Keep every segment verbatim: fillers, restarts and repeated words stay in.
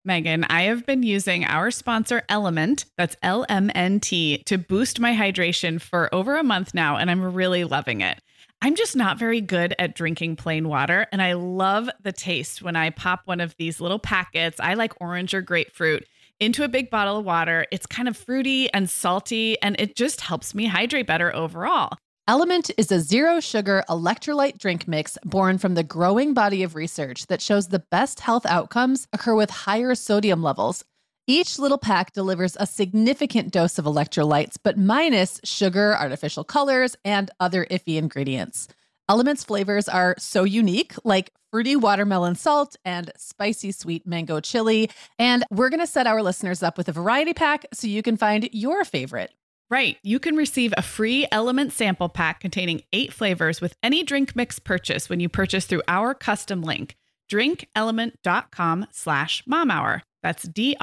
Megan, I have been using our sponsor Element, that's L M N T, to boost my hydration for over a month now, and I'm really loving it. I'm just not very good at drinking plain water, and I love the taste when I pop one of these little packets. I like orange or grapefruit into a big bottle of water. It's kind of fruity and salty, and it just helps me hydrate better overall. Element is a zero-sugar electrolyte drink mix born from the growing body of research that shows the best health outcomes occur with higher sodium levels. Each little pack delivers a significant dose of electrolytes, but minus sugar, artificial colors, and other iffy ingredients. Element's flavors are so unique, like fruity watermelon salt and spicy sweet mango chili. And we're going to set our listeners up with a variety pack so you can find your favorite. Right. You can receive a free Element sample pack containing eight flavors with any drink mix purchase when you purchase through our custom link, drinkelement.com slash mom hour. That's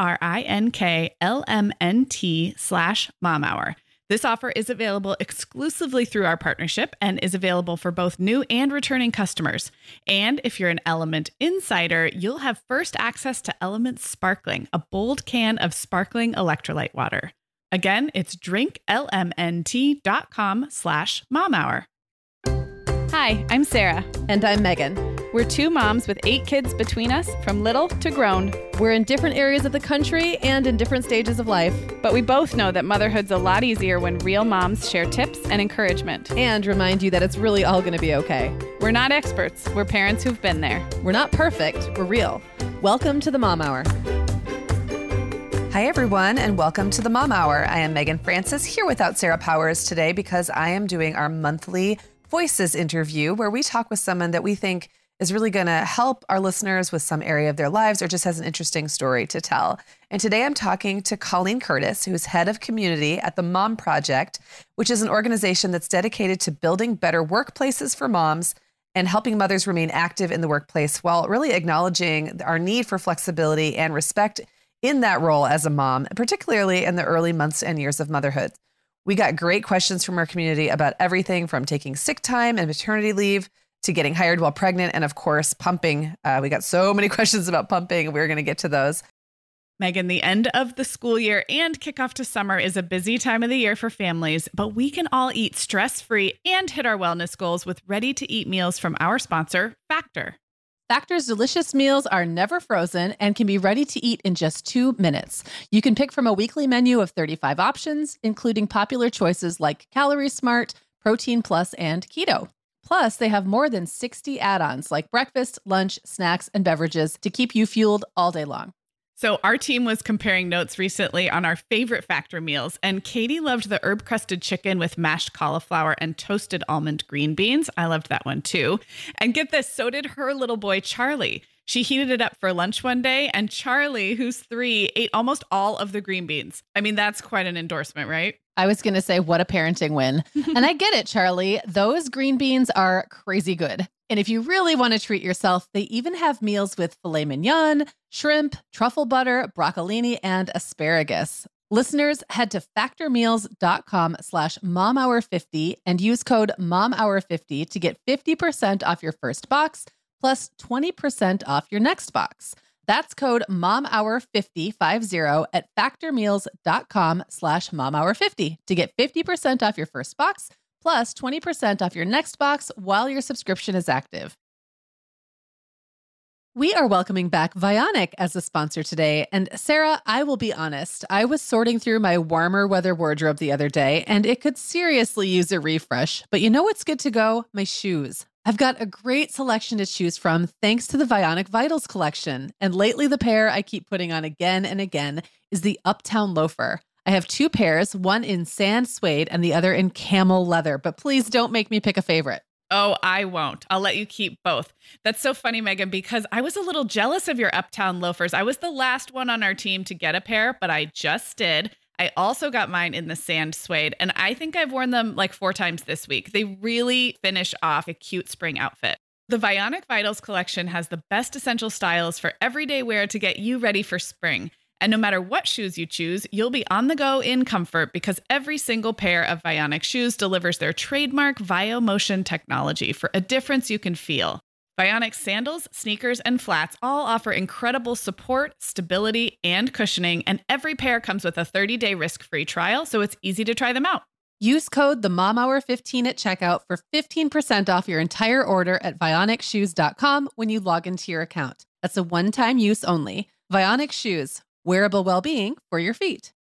D-R-I-N-K-L-M-N-T slash mom hour. This offer is available exclusively through our partnership and is available for both new and returning customers. And if you're an Element insider, you'll have first access to Element Sparkling, a bold can of sparkling electrolyte water. Again, it's drinklmnt.com slash mom hour. Hi, I'm Sarah. And I'm Megan. We're two moms with eight kids between us, from little to grown. We're in different areas of the country and in different stages of life. But we both know that motherhood's a lot easier when real moms share tips and encouragement. And remind you that it's really all going to be okay. We're not experts. We're parents who've been there. We're not perfect. We're real. Welcome to the Mom Hour. Hi, everyone, and welcome to the Mom Hour. I am Megan Francis here without Sarah Powers today because I am doing our monthly Voices interview where we talk with someone that we think is really going to help our listeners with some area of their lives or just has an interesting story to tell. And today I'm talking to Colleen Curtis, who's head of community at the Mom Project, which is an organization that's dedicated to building better workplaces for moms and helping mothers remain active in the workplace while really acknowledging our need for flexibility and respect in that role as a mom, particularly in the early months and years of motherhood. We got great questions from our community about everything from taking sick time and maternity leave to getting hired while pregnant, and of course, pumping. Uh, we got so many questions about pumping, and we're going to get to those. Megan, the end of the school year and kickoff to summer is a busy time of the year for families, but we can all eat stress-free and hit our wellness goals with ready-to-eat meals from our sponsor, Factor. Factor's delicious meals are never frozen and can be ready to eat in just two minutes. You can pick from a weekly menu of thirty-five options, including popular choices like Calorie Smart, Protein Plus, and Keto. Plus, they have more than sixty add-ons like breakfast, lunch, snacks, and beverages to keep you fueled all day long. So our team was comparing notes recently on our favorite Factor meals, and Katie loved the herb-crusted chicken with mashed cauliflower and toasted almond green beans. I loved that one too. And get this, so did her little boy, Charlie. She heated it up for lunch one day, and Charlie, who's three, ate almost all of the green beans. I mean, that's quite an endorsement, right? I was going to say, what a parenting win. And I get it, Charlie. Those green beans are crazy good. And if you really want to treat yourself, they even have meals with filet mignon, shrimp, truffle butter, broccolini, and asparagus. Listeners, head to factormeals.com slash momhour50 and use code momhour50 to get fifty percent off your first box plus twenty percent off your next box. That's code momhour50, five zero, at factormeals.com slash momhour50 to get fifty percent off your first box plus twenty percent off your next box while your subscription is active. We are welcoming back Vionic as a sponsor today. And Sarah, I will be honest, I was sorting through my warmer weather wardrobe the other day, and it could seriously use a refresh. But you know what's good to go? My shoes. I've got a great selection to choose from thanks to the Vionic Vitals collection. And lately, the pair I keep putting on again and again is the Uptown Loafer. I have two pairs, one in sand suede and the other in camel leather, but please don't make me pick a favorite. Oh, I won't. I'll let you keep both. That's so funny, Megan, because I was a little jealous of your Uptown loafers. I was the last one on our team to get a pair, but I just did. I also got mine in the sand suede, and I think I've worn them like four times this week. They really finish off a cute spring outfit. The Vionic Vitals collection has the best essential styles for everyday wear to get you ready for spring. And no matter what shoes you choose, you'll be on the go in comfort because every single pair of Vionic shoes delivers their trademark VioMotion technology for a difference you can feel. Vionic sandals, sneakers, and flats all offer incredible support, stability, and cushioning, and every pair comes with a thirty-day risk-free trial, so it's easy to try them out. Use code the mom hour fifteen at checkout for fifteen percent off your entire order at vionic shoes dot com when you log into your account. That's a one-time use only. Vionic Shoes, wearable well-being for your feet.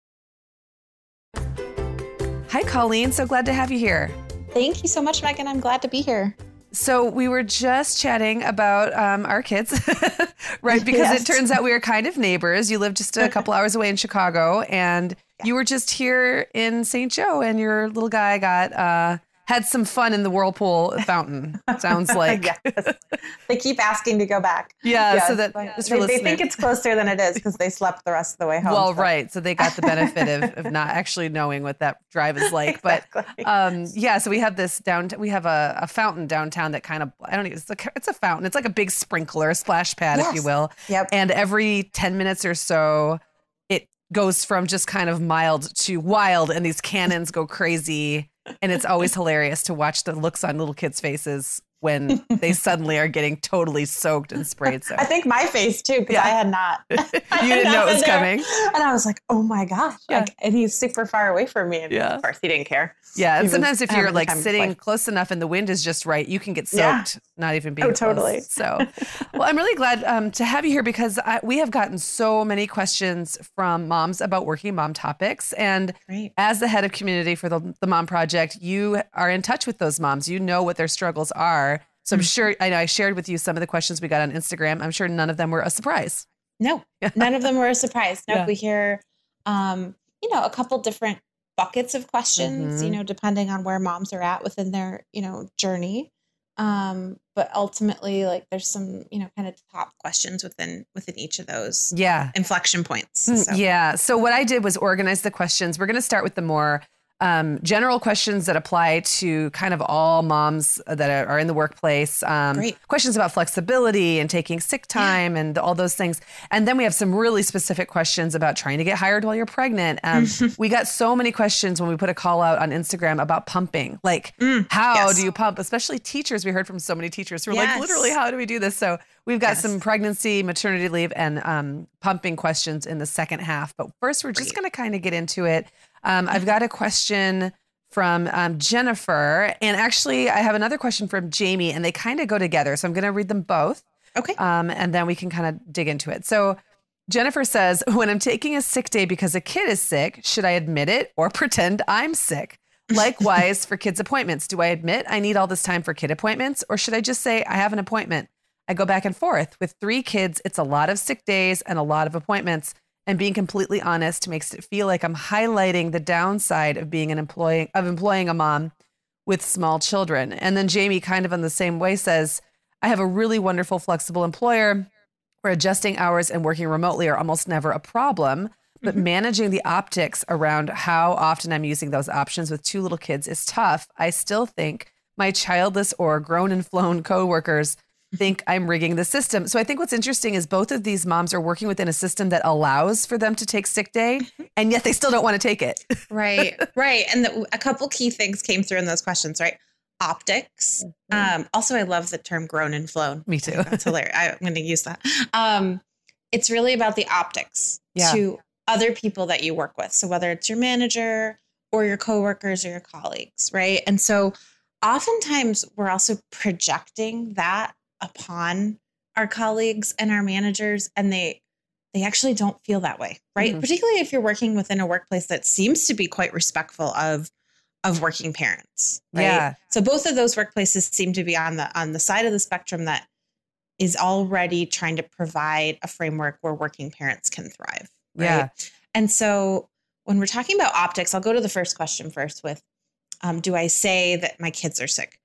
Hi, Colleen. So glad to have you here. Thank you so much, Megan. I'm glad to be here. So we were just chatting about um, our kids, right? Because yes. It turns out we are kind of neighbors. You live just a couple hours away in Chicago, and yeah. you were just here in Saint Joe, and your little guy got uh, had some fun in the whirlpool fountain. Sounds like. Yes. They keep asking to go back. Yeah, yes. so that yeah. just they, for they think it's closer than it is because they slept the rest of the way home. Well, so. right. So they got the benefit of, of not actually knowing what that drive is like. Exactly. But um, yeah, so we have this down. We have a, a fountain downtown that kind of I don't know. It's like it's a fountain. It's like a big sprinkler, a splash pad, yes. if you will. Yep. And every ten minutes or so, it goes from just kind of mild to wild, and these cannons go crazy. And it's always hilarious to watch the looks on little kids' faces when they suddenly are getting totally soaked and sprayed. So I think my face too, because yeah. I had not. I you didn't know it was there. coming. And I was like, oh my gosh. Yeah. Like, and he's super far away from me. And yeah. of course he didn't care. Yeah. And He sometimes if you're having like the time of his sitting life. close enough and the wind is just right, you can get soaked, Yeah. not even being Oh, totally. close. So, well, I'm really glad um, to have you here because I, we have gotten so many questions from moms about working mom topics. And Great. as the head of community for the, the Mom Project, you are in touch with those moms. You know what their struggles are. So I'm sure, I know I shared with you some of the questions we got on Instagram. I'm sure none of them were a surprise. No, none of them were a surprise. No, Yeah. we hear, um, you know, a couple different buckets of questions, Mhm. you know, depending on where moms are at within their, you know, journey. Um, but ultimately, like there's some, you know, kind of top questions within, within each of those Yeah. inflection points. Mm, So. Yeah. So what I did was organize the questions. We're going to start with the more um, general questions that apply to kind of all moms that are, are in the workplace. Um, Great. Questions about flexibility and taking sick time yeah. and all those things. And then we have some really specific questions about trying to get hired while you're pregnant. Um, we got so many questions when we put a call out on Instagram about pumping. Like, Mm, how yes. do you pump? Especially teachers. We heard from so many teachers who are like, Yes. literally, how do we do this? So we've got Yes. some pregnancy, maternity leave, and um, pumping questions in the second half. But first, we're just Great. going to kind of get into it. Um, I've got a question from um, Jennifer, and actually I have another question from Jamie, and they kind of go together. So I'm going to read them both. Okay. Um, and then we can kind of dig into it. So Jennifer says, when I'm taking a sick day because a kid is sick, should I admit it or pretend I'm sick? Likewise for kids' appointments. Do I admit I need all this time for kid appointments, or should I just say I have an appointment? I go back and forth. With three kids, it's a lot of sick days and a lot of appointments. And being completely honest makes it feel like I'm highlighting the downside of being an employee, of employing a mom with small children. And then Jamie, kind of in the same way, says, I have a really wonderful, flexible employer where adjusting hours and working remotely are almost never a problem. But mm-hmm. managing the optics around how often I'm using those options with two little kids is tough. I still think my childless or grown and flown coworkers think I'm rigging the system. So I think what's interesting is both of these moms are working within a system that allows for them to take sick day, and yet they still don't want to take it. Right, right. And the, a couple key things came through in those questions, right? Optics. Um, also, I love the term grown and flown. Me too. That's hilarious. I'm going to use that. Um, it's really about the optics Yeah. to other people that you work with. So whether it's your manager or your coworkers or your colleagues, right? And so oftentimes we're also projecting that upon our colleagues and our managers, and they they actually don't feel that way, right? Mhm. Particularly if you're working within a workplace that seems to be quite respectful of of working parents, right? Yeah. So both of those workplaces seem to be on the on the side of the spectrum that is already trying to provide a framework where working parents can thrive, right? Yeah. And so when we're talking about optics, I'll go to the first question first with, um, do I say that my kids are sick?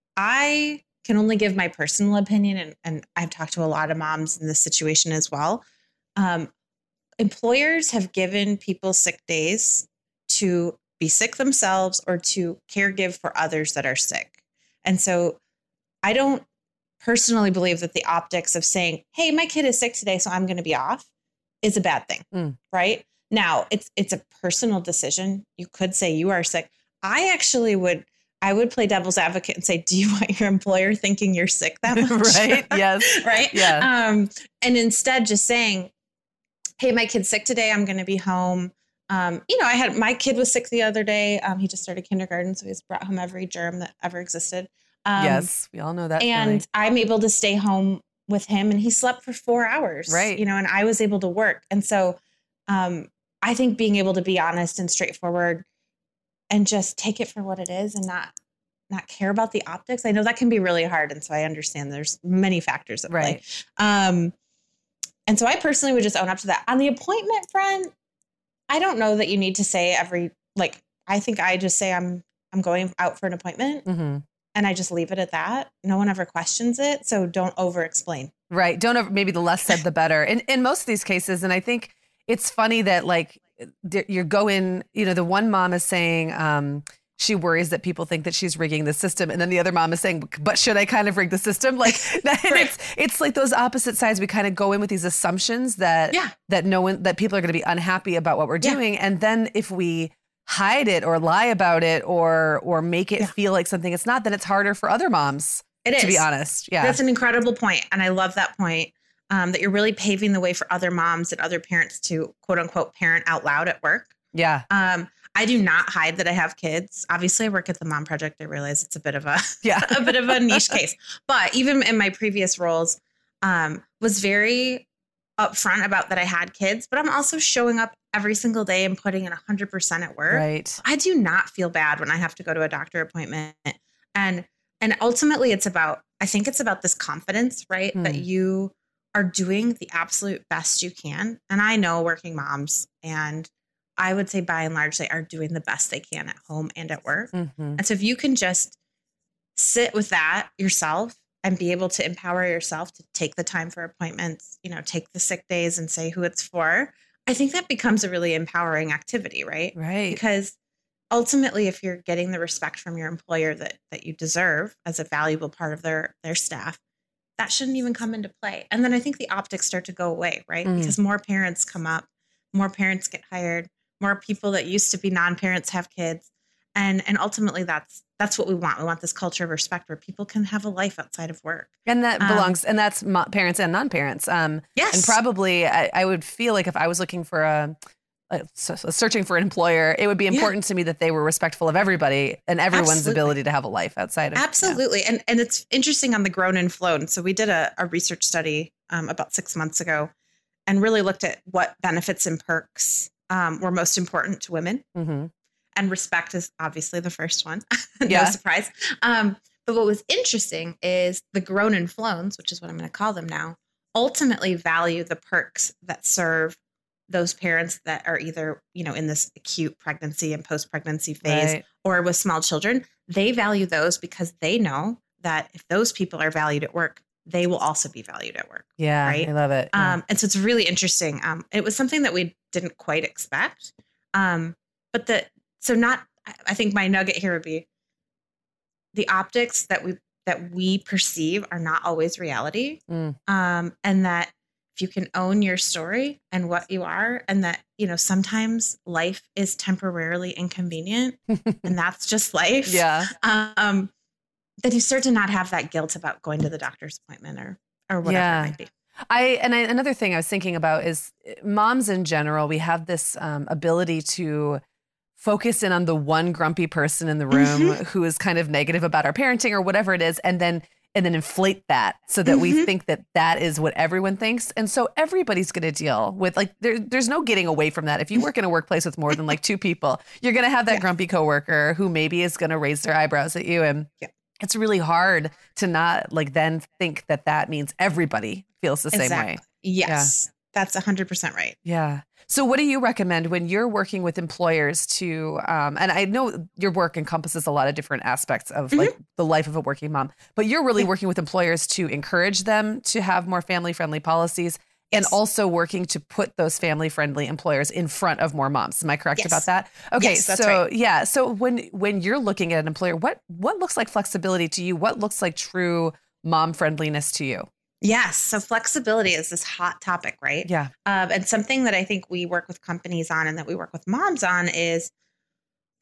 I can only give my personal opinion, and, and I've talked to a lot of moms in this situation as well. Um, employers have given people sick days to be sick themselves or to caregive for others that are sick. And so I don't personally believe that the optics of saying, hey, my kid is sick today, so I'm going to be off, is a bad thing, Mm. right? Now, it's it's a personal decision. You could say you are sick. I actually would I would play devil's advocate and say, do you want your employer thinking you're sick that much? Right. Yes. Right. Yeah. Um, and instead just saying, hey, my kid's sick today. I'm going to be home. Um, you know, I had, my kid was sick the other day. Um, he just started kindergarten. So he's brought home every germ that ever existed. Um, yes. We all know that. And feeling. I'm able to stay home with him, and he slept for four hours. Right. You know, and I was able to work. And so, um, I think being able to be honest and straightforward and just take it for what it is and not, not care about the optics. I know that can be really hard. And so I understand there's many factors at Right. play. Um, and so I personally would just own up to that. On the appointment front, I don't know that you need to say every, like, I think I just say I'm, I'm going out for an appointment. Mm-hmm. And I just leave it at that. No one ever questions it. So don't over explain. Right. Don't ever, maybe the less said, the better in, in most of these cases. And I think it's funny that like you're going, you know, the one mom is saying, um, she worries that people think that she's rigging the system. And then the other mom is saying, but should I kind of rig the system? Like that, Right. it's, it's like those opposite sides. We kind of go in with these assumptions that, Yeah. that no one, that people are going to be unhappy about what we're Yeah. doing. And then if we hide it or lie about it or, or make it Yeah. feel like something it's not, then it's harder for other moms, It is. to be honest. Yeah. That's an incredible point. And I love that point, um, that you're really paving the way for other moms and other parents to quote unquote parent out loud at work. yeah. Um, I do not hide that I have kids. Obviously I work at the Mom Project. I realize it's a bit of a, Yeah. a bit of a niche case, but even in my previous roles, um, was very upfront about that I had kids, but I'm also showing up every single day and putting in a hundred percent at work. Right. I do not feel bad when I have to go to a doctor appointment. And, and ultimately it's about, I think it's about this confidence, right? Hmm. That you are doing the absolute best you can. And I know working moms, and I would say by and large, they are doing the best they can at home and at work. Mm-hmm. And so if you can just sit with that yourself and be able to empower yourself to take the time for appointments, you know, take the sick days and say who it's for, I think that becomes a really empowering activity, right? Right. Because ultimately, if you're getting the respect from your employer that that you deserve as a valuable part of their their staff, that shouldn't even come into play. And then I think the optics start to go away, right? Mm. Because more parents come up, more parents get hired, more people that used to be non-parents have kids. And and ultimately that's that's what we want. We want this culture of respect where people can have a life outside of work. And that Um, belongs, and that's mo- parents and non-parents. Um, Yes. And probably I, I would feel like if I was looking for a, a so- so searching for an employer, it would be important to me that they were respectful of everybody and everyone's Absolutely. ability to have a life outside of. Absolutely. And and it's interesting on the grown and flown. So we did a, a research study um, about six months ago and really looked at what benefits and perks um, were most important to women. Yeah. Mm-hmm. And respect is obviously the first one. No Yeah. surprise. Um, but what was interesting is the grown and flowns, which is what I'm going to call them now, ultimately value the perks that serve those parents that are either, you know, in this acute pregnancy and post-pregnancy phase Right. or with small children. They value those because they know that if those people are valued at work, they will also be valued at work. Yeah. Right? I love it. Yeah. Um, and so it's really interesting. Um, it was something that we didn't quite expect. Um, but the, so not, I think my nugget here would be the optics that we, that we perceive are not always reality. Mm. Um, and that if you can own your story and what you are, and that, you know, sometimes life is temporarily inconvenient and that's just life. Yeah. Um, that you start to not have that guilt about going to the doctor's appointment or, or whatever Yeah. it might be. I and I, another thing I was thinking about is moms in general. We have this um, ability to focus in on the one grumpy person in the room Mhm. who is kind of negative about our parenting or whatever it is, and then and then inflate that so that we Mhm. think that that is what everyone thinks, and so everybody's going to deal with like there. There's no getting away from that. If you work in a workplace with more than like two people, you're going to have that Yeah. grumpy coworker who maybe is going to raise their eyebrows at you, and Yeah. it's really hard to not like then think that that means everybody feels the same Exactly. way. Yes. That's a hundred percent right. Yeah. So what do you recommend when you're working with employers to, um, and I know your work encompasses a lot of different aspects of like the life of a working mom, but you're really Yeah. working with employers to encourage them to have more family friendly policies and Yes. also working to put those family friendly employers in front of more moms. Am I correct Yes. about that? Okay. Yes, that's so right. yeah. So when, when you're looking at an employer, what, what looks like flexibility to you? What looks like true mom friendliness to you? Yes. So flexibility is this hot topic, right? Yeah. Um, and something that I think we work with companies on and that we work with moms on is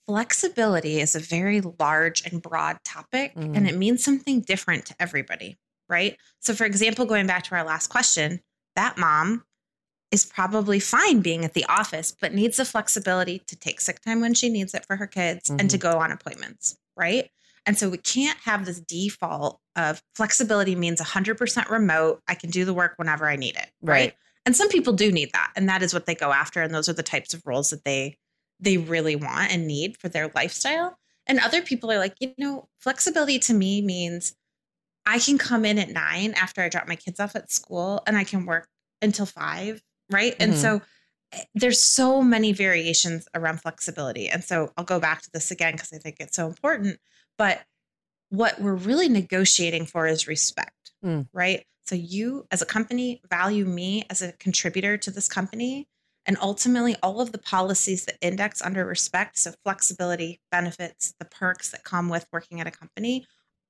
flexibility is a very large and broad topic, Mm. and it means something different to everybody, right? So, for example, going back to our last question, that mom is probably fine being at the office, but needs the flexibility to take sick time when she needs it for her kids and to go on appointments, right? And so we can't have this default of flexibility means one hundred percent remote. I can do the work whenever I need it, right? Right. And some people do need that, and that is what they go after, and those are the types of roles that they they really want and need for their lifestyle. And other people are like, you know, flexibility to me means I can come in at nine after I drop my kids off at school and I can work until five, right? And Mhm. so eh, there's so many variations around flexibility. And so I'll go back to this again because I think it's so important. But what we're really negotiating for is respect, Mm. right? So you as a company value me as a contributor to this company. And ultimately, all of the policies that index under respect, so flexibility, benefits, the perks that come with working at a company,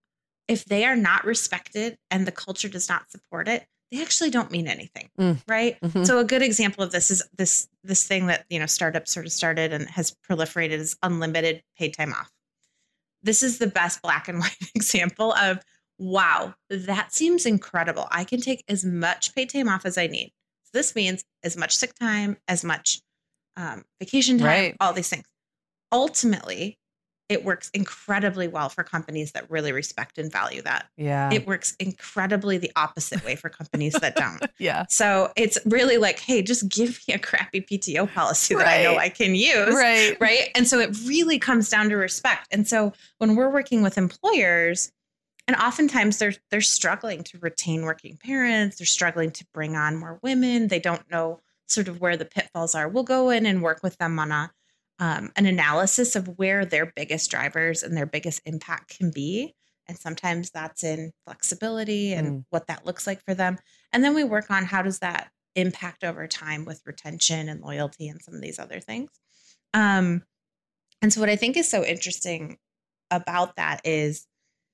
if they are not respected and the culture does not support it, they actually don't mean anything, Mm. right? Mhm. So a good example of this is this this thing that, you know, startups sort of started and has proliferated is unlimited paid time off. This is the best black and white example of, wow, that seems incredible. I can take as much paid time off as I need. So this means as much sick time, as much um, vacation time, Right. all these things. Ultimately, it works incredibly well for companies that really respect and value that. Yeah. It works incredibly the opposite way for companies that don't. yeah. So it's really like, hey, just give me a crappy P T O policy that I know Right. I can use. Right. Right. And so it really comes down to respect. And so when we're working with employers, and oftentimes they're they're struggling to retain working parents, they're struggling to bring on more women. They don't know sort of where the pitfalls are. We'll go in and work with them on a um, an analysis of where their biggest drivers and their biggest impact can be. And sometimes that's in flexibility and Mm. what that looks like for them. And then we work on how does that impact over time with retention and loyalty and some of these other things. Um, and so what I think is so interesting about that is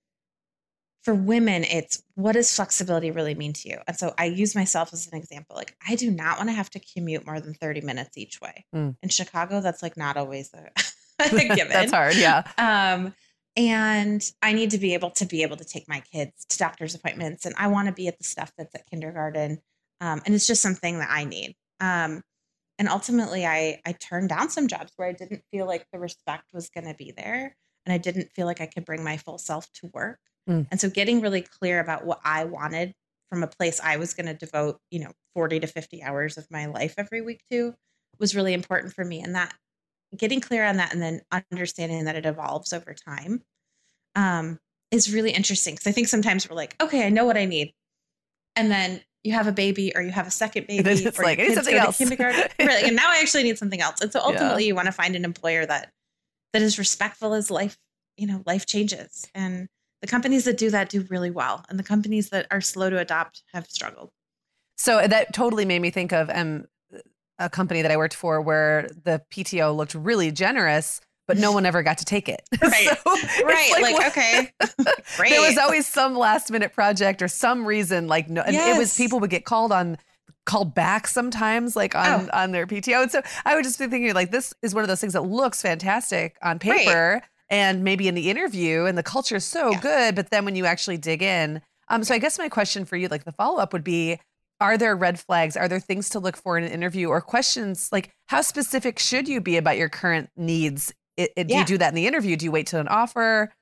for women, it's what does flexibility really mean to you? And so I use myself as an example. Like, I do not want to have to commute more than thirty minutes each way. Mm. In Chicago, that's like not always a, a given. That's hard. Yeah. Um, and I need to be able to be able to take my kids to doctor's appointments, and I want to be at the stuff that's at kindergarten. Um, and it's just something that I need. Um, and ultimately, I I turned down some jobs where I didn't feel like the respect was going to be there, and I didn't feel like I could bring my full self to work. Mm. And so, getting really clear about what I wanted from a place I was going to devote, you know, forty to fifty hours of my life every week to was really important for me. And that getting clear on that and then understanding that it evolves over time um, is really interesting. Because I think sometimes we're like, okay, I know what I need. And then you have a baby or you have a second baby. then it's or like, your I need kids something go to else. kindergarten. Right, and now I actually need something else. And so Yeah. ultimately you want to find an employer that that is respectful as life, you know, life changes. And the companies that do that do really well. And the companies that are slow to adopt have struggled. So that totally made me think of um, a company that I worked for where the P T O looked really generous, but no one ever got to take it. Right. So it's Right. Like, what- okay. Great. There was always some last minute project or some reason, like no, and it was Yes. people would get called on, called back sometimes, like on Oh. on their P T O. And so I would just be thinking, like, this is one of those things that looks fantastic on paper, and maybe in the interview, and the culture is so Yeah. good, but then when you actually dig in, um, so I guess my question for you, like the follow up, would be: are there red flags? Are there things to look for in an interview, or questions like how specific should you be about your current needs? It, it, Do Yeah. you do that in the interview? Do you wait till an offer?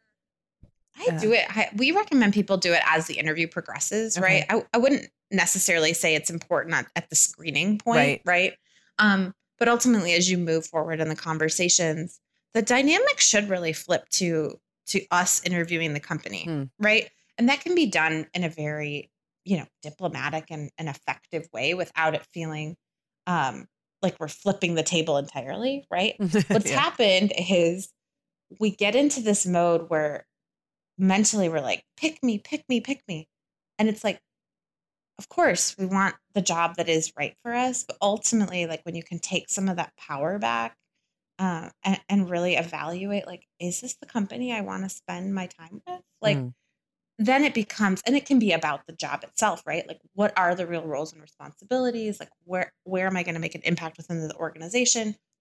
I do it. I, we recommend people do it as the interview progresses, right? I, I wouldn't necessarily say it's important at, at the screening point, Right. right? Um, but ultimately, as you move forward in the conversations, the dynamic should really flip to to us interviewing the company, Hmm. right? And that can be done in a very, you know, diplomatic and, and effective way without it feeling um, like we're flipping the table entirely, right? What's Yeah. happened is we get into this mode where mentally we're like, pick me, pick me, pick me. And it's like, of course, we want the job that is right for us. But ultimately, like when you can take some of that power back uh, and, and really evaluate, like, is this the company I want to spend my time with? Like, Mm. then it becomes, and it can be about the job itself, right? Like, what are the real roles and responsibilities? Like, where where am I going to make an impact within the organization?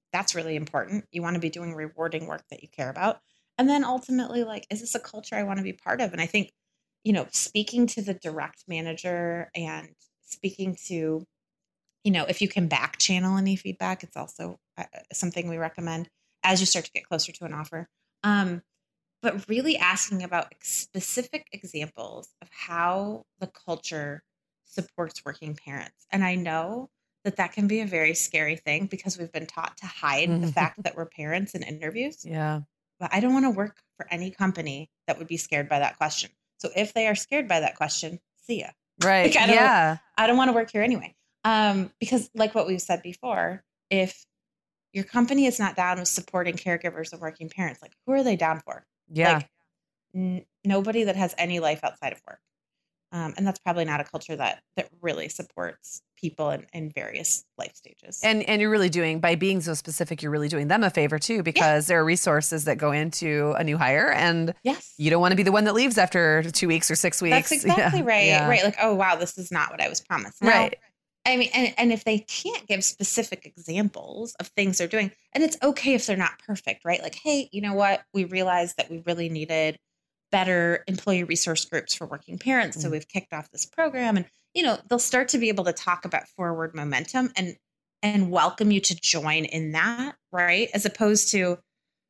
that's really important. You want to be doing rewarding work that you care about. And then ultimately, like, is this a culture I want to be part of? And I think, you know, speaking to the direct manager and speaking to, you know, if you can back channel any feedback, it's also uh, something we recommend as you start to get closer to an offer. Um, but really asking about specific examples of how the culture supports working parents. And I know that that can be a very scary thing because we've been taught to hide the fact that we're parents in interviews. Yeah. But I don't want to work for any company that would be scared by that question. So if they are scared by that question, see ya. Right. Like, I don't, yeah. I don't want to work here anyway. Um, because like what we've said before, if your company is not down with supporting caregivers and working parents, like who are they down for? Yeah. Like n- nobody that has any life outside of work. Um, and that's probably not a culture that that really supports people in, in various life stages. And and you're really doing, by being so specific, you're really doing them a favor too, because yeah. there are resources that go into a new hire, and yes. you don't want to be the one that leaves after two weeks or six weeks. That's exactly yeah. right. Yeah. Right. Like, oh, wow, this is not what I was promised. Now, right. I mean, and, and if they can't give specific examples of things they're doing, and it's okay if they're not perfect, right? Like, hey, you know what? We realized that we really needed better employee resource groups for working parents. So we've kicked off this program, and, you know, they'll start to be able to talk about forward momentum and, and welcome you to join in that, right? As opposed to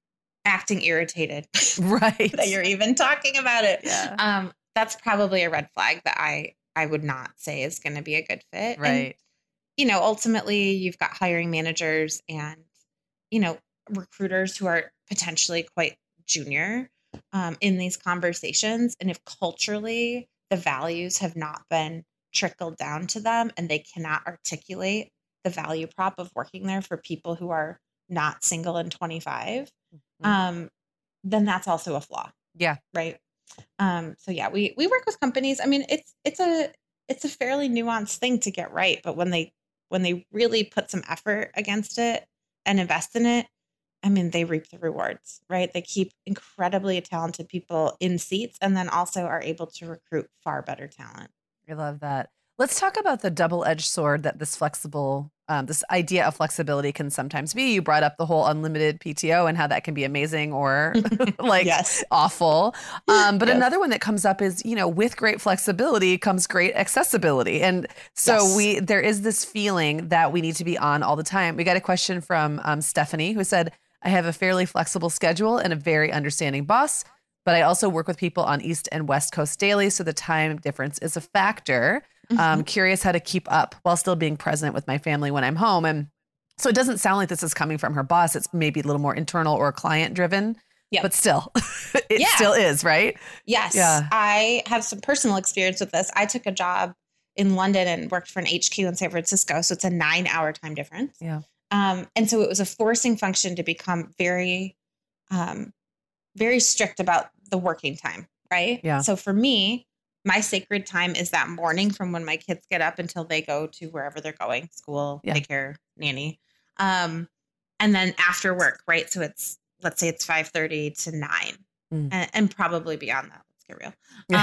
acting irritated, right? that you're even talking about it. Yeah. Um, that's probably a red flag that I, I would not say is going to be a good fit. Right. And, you know, ultimately you've got hiring managers and, you know, recruiters who are potentially quite junior um, in these conversations. And if culturally the values have not been trickled down to them and they cannot articulate the value prop of working there for people who are not single and twenty-five, mm-hmm. um, then that's also a flaw. Yeah. Right. Um, so yeah, we, we work with companies. I mean, it's, it's a, it's a fairly nuanced thing to get right, but when they, when they really put some effort against it and invest in it, I mean, they reap the rewards, right? They keep incredibly talented people in seats and then also are able to recruit far better talent. I love that. Let's talk about the double-edged sword that this flexible, um, this idea of flexibility can sometimes be. You brought up the whole unlimited P T O and how that can be amazing or like yes. awful. Um, but yes. another one that comes up is, you know, with great flexibility comes great accessibility. And so yes. we, there is this feeling that we need to be on all the time. We got a question from um, Stephanie who said, I have a fairly flexible schedule and a very understanding boss, but I also work with people on East and West Coast daily. So the time difference is a factor. Mm-hmm. Um, curious how to keep up while still being present with my family when I'm home. And so it doesn't sound like this is coming from her boss. It's maybe a little more internal or client driven, yeah. but still, it yeah. still is, right? Yes. Yeah. I have some personal experience with this. I took a job in London and worked for an H Q in San Francisco. So it's a nine hour time difference. Yeah. Um, and so it was a forcing function to become very, um, very strict about the working time. Right. Yeah. So for me, my sacred time is that morning from when my kids get up until they go to wherever they're going, school, yeah. daycare, nanny. Um, and then after work, right? So it's, let's say it's five thirty to nine mm. and, and probably beyond that. Let's get real.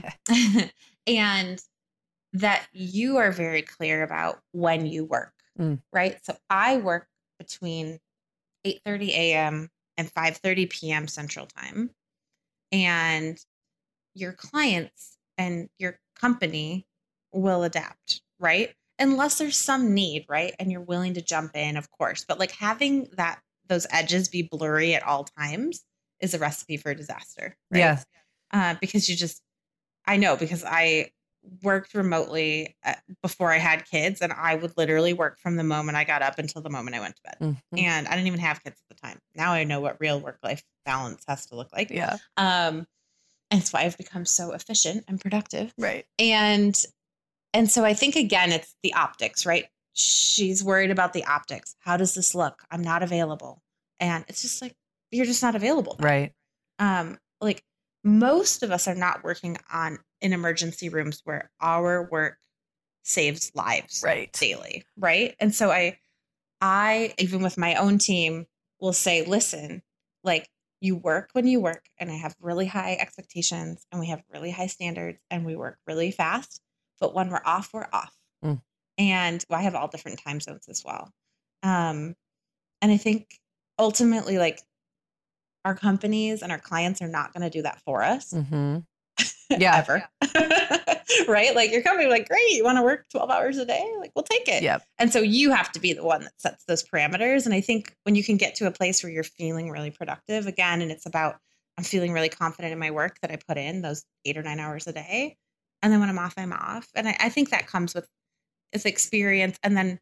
Um, and that you are very clear about when you work, mm. right? So I work between eight thirty a.m. and five thirty p.m. Central Time. And your clients and your company will adapt, right? Unless there's some need, right? And you're willing to jump in, of course. But like having that, those edges be blurry at all times is a recipe for disaster, right? Yeah. Uh, because you just, I know, because I worked remotely at, before I had kids, and I would literally work from the moment I got up until the moment I went to bed. Mm-hmm. And I didn't even have kids at the time. Now I know what real work-life balance has to look like. Yeah. Um, And that's why I've become so efficient and productive. Right. And, and so I think, again, it's the optics, right? She's worried about the optics. How does this look? I'm not available. And it's just like, you're just not available. Now. Right. Um, like most of us are not working on in emergency rooms where our work saves lives right. daily. Right. And so I, I, even with my own team will say, listen, like, you work when you work, and I have really high expectations and we have really high standards and we work really fast, but when we're off, we're off. Mm. And well, I have all different time zones as well. Um, And I think ultimately, like, our companies and our clients are not going to do that for us. Mm-hmm. Yeah. Ever. Right? Like, your company, like, great, you want to work twelve hours a day? Like, we'll take it. Yep. And so you have to be the one that sets those parameters. And I think when you can get to a place where you're feeling really productive again, and it's about, I'm feeling really confident in my work that I put in those eight or nine hours a day. And then when I'm off, I'm off. And I, I think that comes with, with experience and then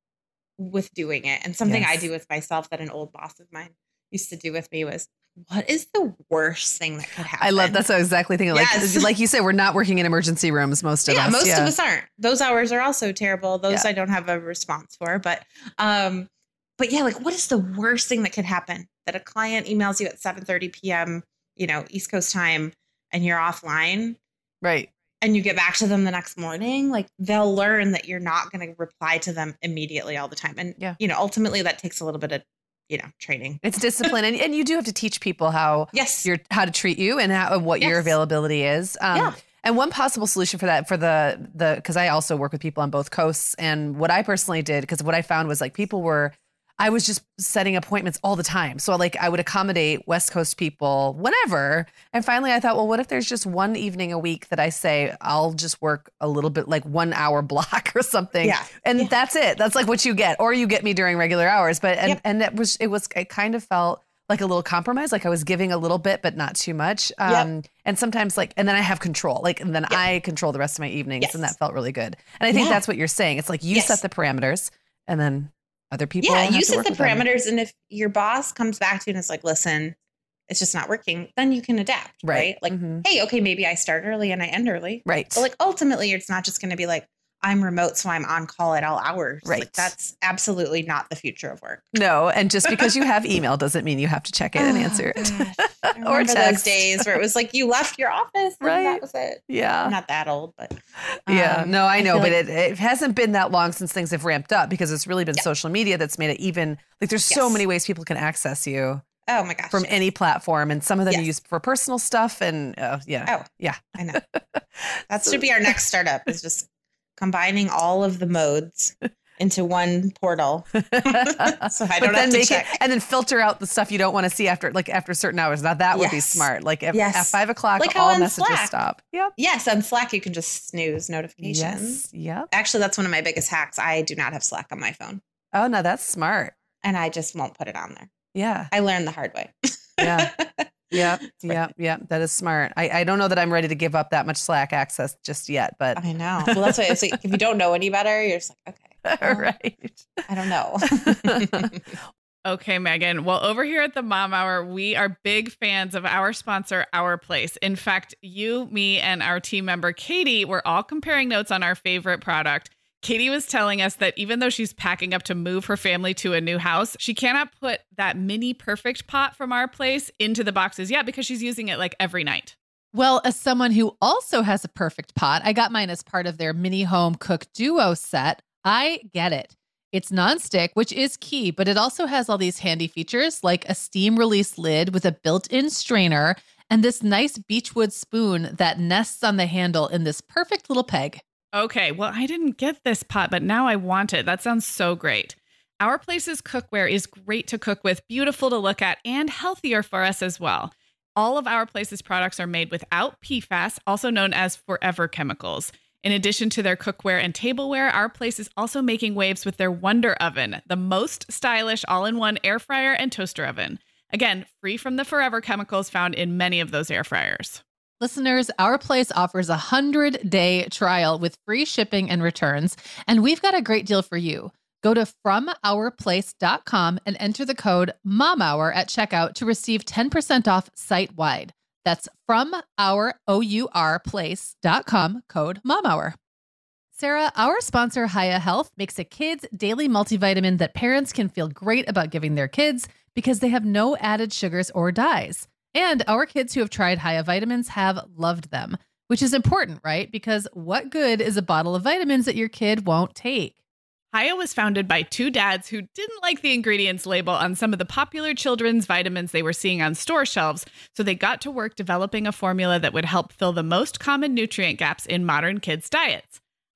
with doing it. And something Yes. I do with myself that an old boss of mine used to do with me was, what is the worst thing that could happen? I love that's what I was exactly thinking. Like, Yes. like you said, we're not working in emergency rooms, most of yeah, us. most yeah. of us aren't. Those hours are also terrible. Those Yeah. I don't have a response for. But um, but yeah, like, what is the worst thing that could happen? That a client emails you at seven thirty p.m., you know, East Coast time, and you're offline. Right. And you get back to them the next morning, like, they'll learn that you're not going to reply to them immediately all the time. And, Yeah. you know, ultimately that takes a little bit of, you know, training. It's discipline. and, and you do have to teach people how Yes. your how to treat you and how, what your Yes. availability is. Um, Yeah. And one possible solution for that, for the, the, because I also work with people on both coasts. And what I personally did, because what I found was like people were, I was just setting appointments all the time. So like I would accommodate West Coast people whenever. And finally I thought, well, what if there's just one evening a week that I say I'll just work a little bit, like one hour block or something. Yeah. And Yeah. that's it. That's like what you get. Or you get me during regular hours. But and, Yep. and that was, it was, it kind of felt like a little compromise. Like I was giving a little bit, but not too much. Um, Yep. And sometimes like, and then I have control, like, and then Yep. I control the rest of my evenings. Yes. And that felt really good. And I think Yeah. that's what you're saying. It's like you Yes. set the parameters and then other people. Yeah, have you to set work the with them. parameters. And if your boss comes back to you and is like, listen, it's just not working, then you can adapt, Right. right? Like, Mhm. hey, okay, maybe I start early and I end early. Right. But like, ultimately, it's not just going to be like, I'm remote, so I'm on call at all hours. Right. Like, that's absolutely not the future of work. No. And just because you have email doesn't mean you have to check it and Oh, answer it. gosh. I Or remember text. those days where it was like you left your office and Right. that was it. Yeah. I'm not that old, but Yeah, um, no, I know, feel but like- it, it hasn't been that long since things have ramped up because it's really been Yeah. social media that's made it even like there's so Yes. many ways people can access you oh my gosh, from yes. any platform, and some of them you Yes. use for personal stuff, and uh, yeah, Oh, yeah, I know. That should be our next startup, is just combining all of the modes into one portal. So I but don't then have to make check. it and then filter out the stuff you don't want to see after like after certain hours. Now that would be Yes. smart. Like if, Yes. at five o'clock, Like how all on messages Slack. stop. Yep. Yes, on Slack you can just snooze notifications. Yes. Yep. Actually, that's one of my biggest hacks. I do not have Slack on my phone, Oh no, that's smart. and I just won't put it on there. Yeah. I learned the hard way. Yeah. Yep. right. Yep. Yep. That is smart. I, I don't know that I'm ready to give up that much Slack access just yet, but I know. Well, that's why it's like, if you don't know any better, you're just like, okay, well, right. I don't know. Okay, Megan. Well, over here at the Mom Hour, we are big fans of our sponsor, Our Place. In fact, you, me, and our team member, Katie, were all comparing notes on our favorite product. Katie was telling us that even though she's packing up to move her family to a new house, she cannot put that mini perfect pot from Our Place into the boxes yet because she's using it like every night. Well, as someone who also has a perfect pot, I got mine as part of their mini home cook duo set. I get it. It's nonstick, which is key, but it also has all these handy features like a steam release lid with a built-in strainer and this nice beechwood spoon that nests on the handle in this perfect little peg. Okay, well, I didn't get this pot, but now I want it. That sounds so great. Our Place's cookware is great to cook with, beautiful to look at, and healthier for us as well. All of Our Place's products are made without P FAS, also known as forever chemicals. In addition to their cookware and tableware, Our Place is also making waves with their Wonder Oven, the most stylish all-in-one air fryer and toaster oven. Again, free from the forever chemicals found in many of those air fryers. Listeners, Our Place offers a hundred-day trial with free shipping and returns, and we've got a great deal for you. Go to from our place dot com and enter the code MOMHOUR at checkout to receive ten percent off site-wide. That's from our O U R place dot com, code MOMHOUR. Sarah, our sponsor, Hiya Health, makes a kids' daily multivitamin that parents can feel great about giving their kids because they have no added sugars or dyes. And our kids who have tried Hiya vitamins have loved them, which is important, right? Because what good is a bottle of vitamins that your kid won't take? Hiya was founded by two dads who didn't like the ingredients label on some of the popular children's vitamins they were seeing on store shelves, so they got to work developing a formula that would help fill the most common nutrient gaps in modern kids' diets.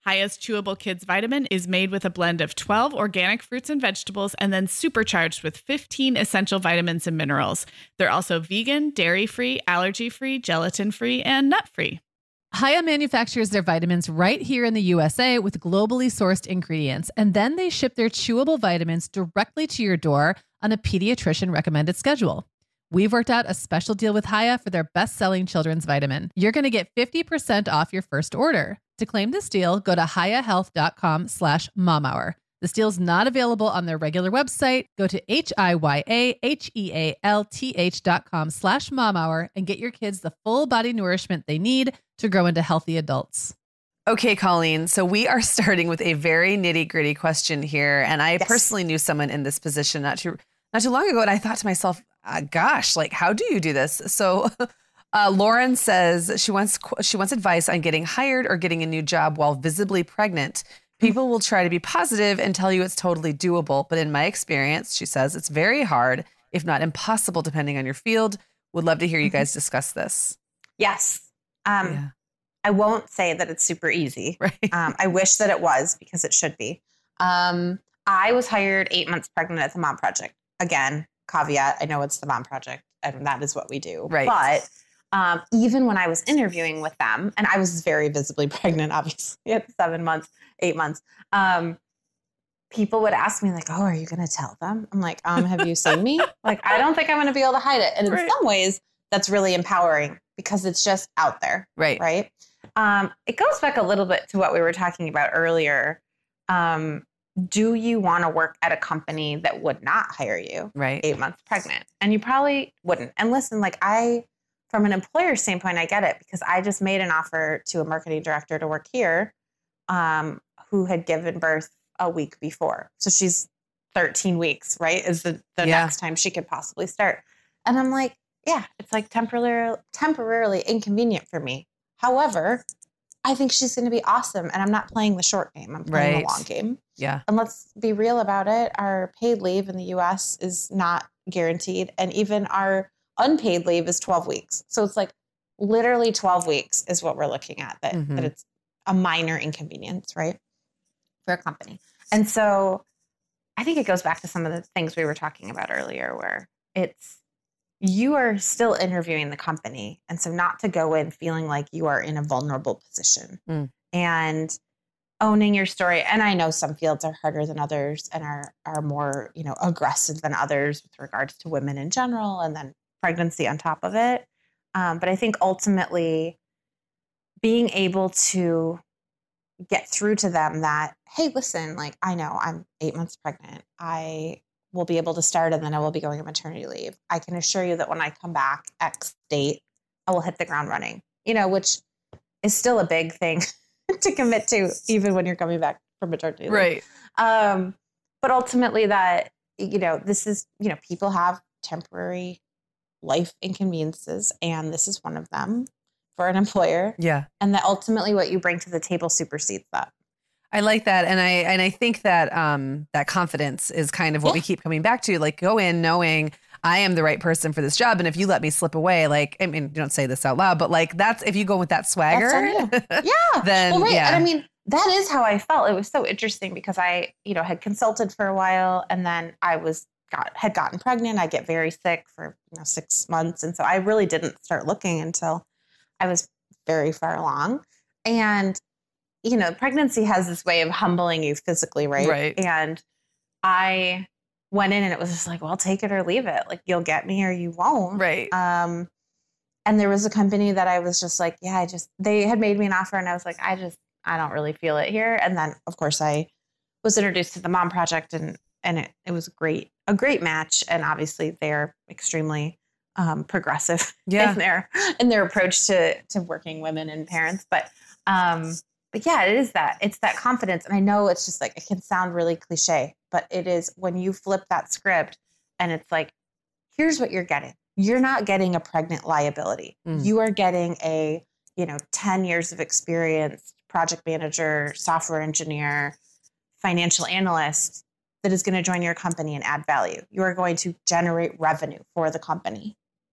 Hiya's Chewable Kids Vitamin is made with a blend of twelve organic fruits and vegetables and then supercharged with fifteen essential vitamins and minerals. They're also vegan, dairy-free, allergy-free, gelatin-free, and nut-free. Hiya manufactures their vitamins right here in the U S A with globally sourced ingredients, and then they ship their chewable vitamins directly to your door on a pediatrician recommended schedule. We've worked out a special deal with Hiya for their best-selling children's vitamin. You're going to get fifty percent off your first order. To claim this deal, go to hiyahealth.com slash momhour. This deal's not available on their regular website. Go to H-I-Y-A-H-E-A-L-T-H dot com slash momhour and get your kids the full body nourishment they need to grow into healthy adults. Okay, Colleen. So we are starting with a very nitty gritty question here. And I Yes. personally knew someone in this position not too, not too long ago. And I thought to myself, uh, gosh, like, how do you do this? So uh, Lauren says she wants, she wants advice on getting hired or getting a new job while visibly pregnant. People will try to be positive and tell you it's totally doable. But in my experience, she says it's very hard, if not impossible, depending on your field. Would love to hear you guys discuss this. Yes. Um, Yeah. I won't say that it's super easy. Right. Um, I wish that it was because it should be. Um, I was hired eight months pregnant at the Mom Project. Again, caveat, I know it's the Mom Project and that is what we do. Right. But um, even when I was interviewing with them, and I was very visibly pregnant, obviously at seven months, eight months, um, people would ask me like, oh, are you going to tell them? I'm like, um, have you seen me? Like, I don't think I'm going to be able to hide it. And in Right. some ways, that's really empowering because it's just out there. Right. Right. Um, it goes back a little bit to what we were talking about earlier. Um, do you want to work at a company that would not hire you Right. eight months pregnant? And you probably wouldn't. And listen, like I, from an employer standpoint, I get it because I just made an offer to a marketing director to work here um, who had given birth a week before. So she's thirteen weeks, right? Is the, the Yeah. next time she could possibly start. And I'm like, yeah, it's like temporarily, temporarily inconvenient for me. However, I think she's going to be awesome. And I'm not playing the short game. I'm playing Right. the long game. Yeah. And let's be real about it. Our paid leave in the U S is not guaranteed. And even our unpaid leave is twelve weeks. So it's like literally twelve weeks is what we're looking at, that, Mhm. that it's a minor inconvenience, right? For a company. And so I think it goes back to some of the things we were talking about earlier, where it's, you are still interviewing the company. And so not to go in feeling like you are in a vulnerable position Mm. and owning your story. And I know some fields are harder than others and are, are more, you know, aggressive than others with regards to women in general, and then pregnancy on top of it. Um, but I think ultimately being able to get through to them that, hey, listen, like, I know I'm eight months pregnant. I will be able to start and then I will be going on maternity leave. I can assure you that when I come back X date, I will hit the ground running, you know, which is still a big thing to commit to, even when you're coming back from maternity leave. Right. Um, but ultimately that, you know, this is, you know, people have temporary life inconveniences, and this is one of them for an employer. Yeah. And that ultimately what you bring to the table supersedes that. I like that. And I, and I think that, um, that confidence is kind of what Yeah. we keep coming back to, like go in knowing I am the right person for this job. And if you let me slip away, like, I mean, you don't say this out loud, but like, that's, if you go with that swagger, That's on you. Yeah. then Well, right. yeah. And I mean, that is how I felt. It was so interesting because I, you know, had consulted for a while, and then I was got had gotten pregnant. I get very sick for, you know, six months. And so I really didn't start looking until I was very far along. And, you know, pregnancy has this way of humbling you physically, right? Right. And I went in and it was just like, well, take it or leave it. Like, you'll get me or you won't. right. Um, and there was a company that I was just like, yeah, I just, they had made me an offer and I was like, I just, I don't really feel it here. And then of course I was introduced to the Mom Project, and, and it, it was great, a great match. And obviously they're extremely um, progressive Yeah. in their, in their approach to, to working women and parents. But, um, but yeah, it is that, it's that confidence. And I know it's just like, it can sound really cliche, but it is when you flip that script and it's like, here's what you're getting. You're not getting a pregnant liability. Mm. You are getting a, you know, ten years of experience, project manager, software engineer, financial analyst that is going to join your company and add value. You are going to generate revenue for the company.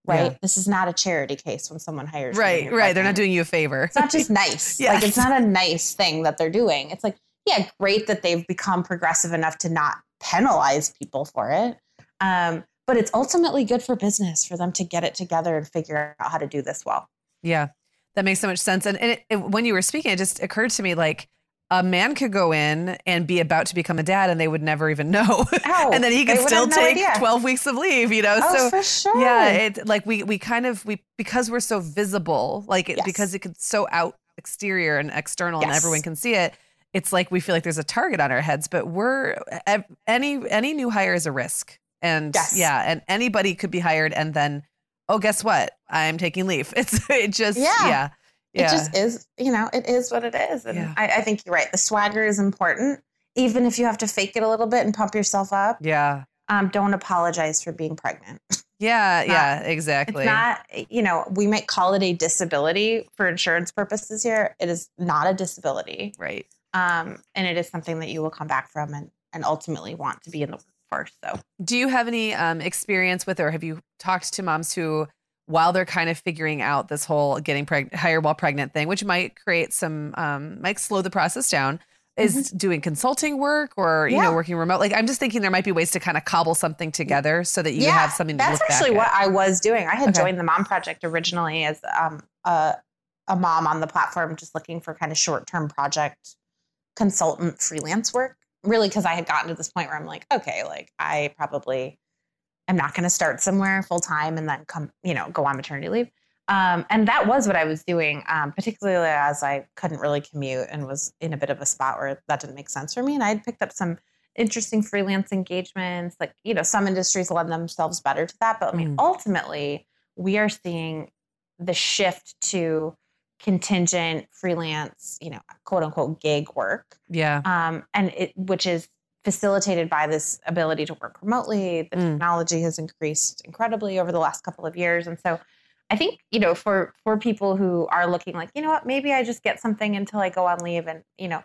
right? Yeah. This is not a charity case when someone hires you. Right, right. They're not doing you a favor. It's not just nice. Yes. Like, it's not a nice thing that they're doing. It's like, yeah, great that they've become progressive enough to not penalize people for it. Um, but it's ultimately good for business for them to get it together and figure out how to do this well. Yeah, that makes so much sense. And, and it, it, when you were speaking, it just occurred to me, like, a man could go in and be about to become a dad and they would never even know. Oh, and then he could they would still have no take idea. twelve weeks of leave, you know? Oh, so for sure. yeah, it like we, we kind of, we, because we're so visible, like it, Yes. because it could so out exterior and external and Yes. everyone can see it. It's like, we feel like there's a target on our heads, but we're ev- any, any new hire is a risk. And Yes. yeah, and anybody could be hired and then, oh, guess what? I'm taking leave. It's, it just, Yeah. yeah. It Yeah. just is, you know, it is what it is. And Yeah. I, I think you're right. The swagger is important, even if you have to fake it a little bit and pump yourself up. Yeah. Um, don't apologize for being pregnant. Yeah. not- Yeah. Exactly. It's not, you know, we might call it a disability for insurance purposes here. It is not a disability. Right. Um, and it is something that you will come back from and, and ultimately want to be in the workforce. So Do you have any um, experience with, or have you talked to moms who, while they're kind of figuring out this whole getting pregnant, hired while pregnant thing, which might create some, um, might slow the process down, is doing consulting work or, you know, Yeah. working remote? Like, I'm just thinking there might be ways to kind of cobble something together so that you have something to that's look actually back what at. I was doing. I had Okay. joined the Mom Project originally as um, a, a mom on the platform, just looking for kind of short-term project consultant freelance work, really, because I had gotten to this point where I'm like, okay, like I probably am not going to start somewhere full-time and then come, you know, go on maternity leave. Um, and that was what I was doing, um, particularly as I couldn't really commute and was in a bit of a spot where that didn't make sense for me. And I had picked up some interesting freelance engagements. Like, you know, some industries lend themselves better to that. But I mean, Mm. ultimately, we are seeing the shift to contingent freelance, you know, quote unquote gig work. Yeah. Um, and it, which is facilitated by this ability to work remotely. The Mm. technology has increased incredibly over the last couple of years. And so I think, you know, for, for people who are looking like, you know what, maybe I just get something until I go on leave and, you know,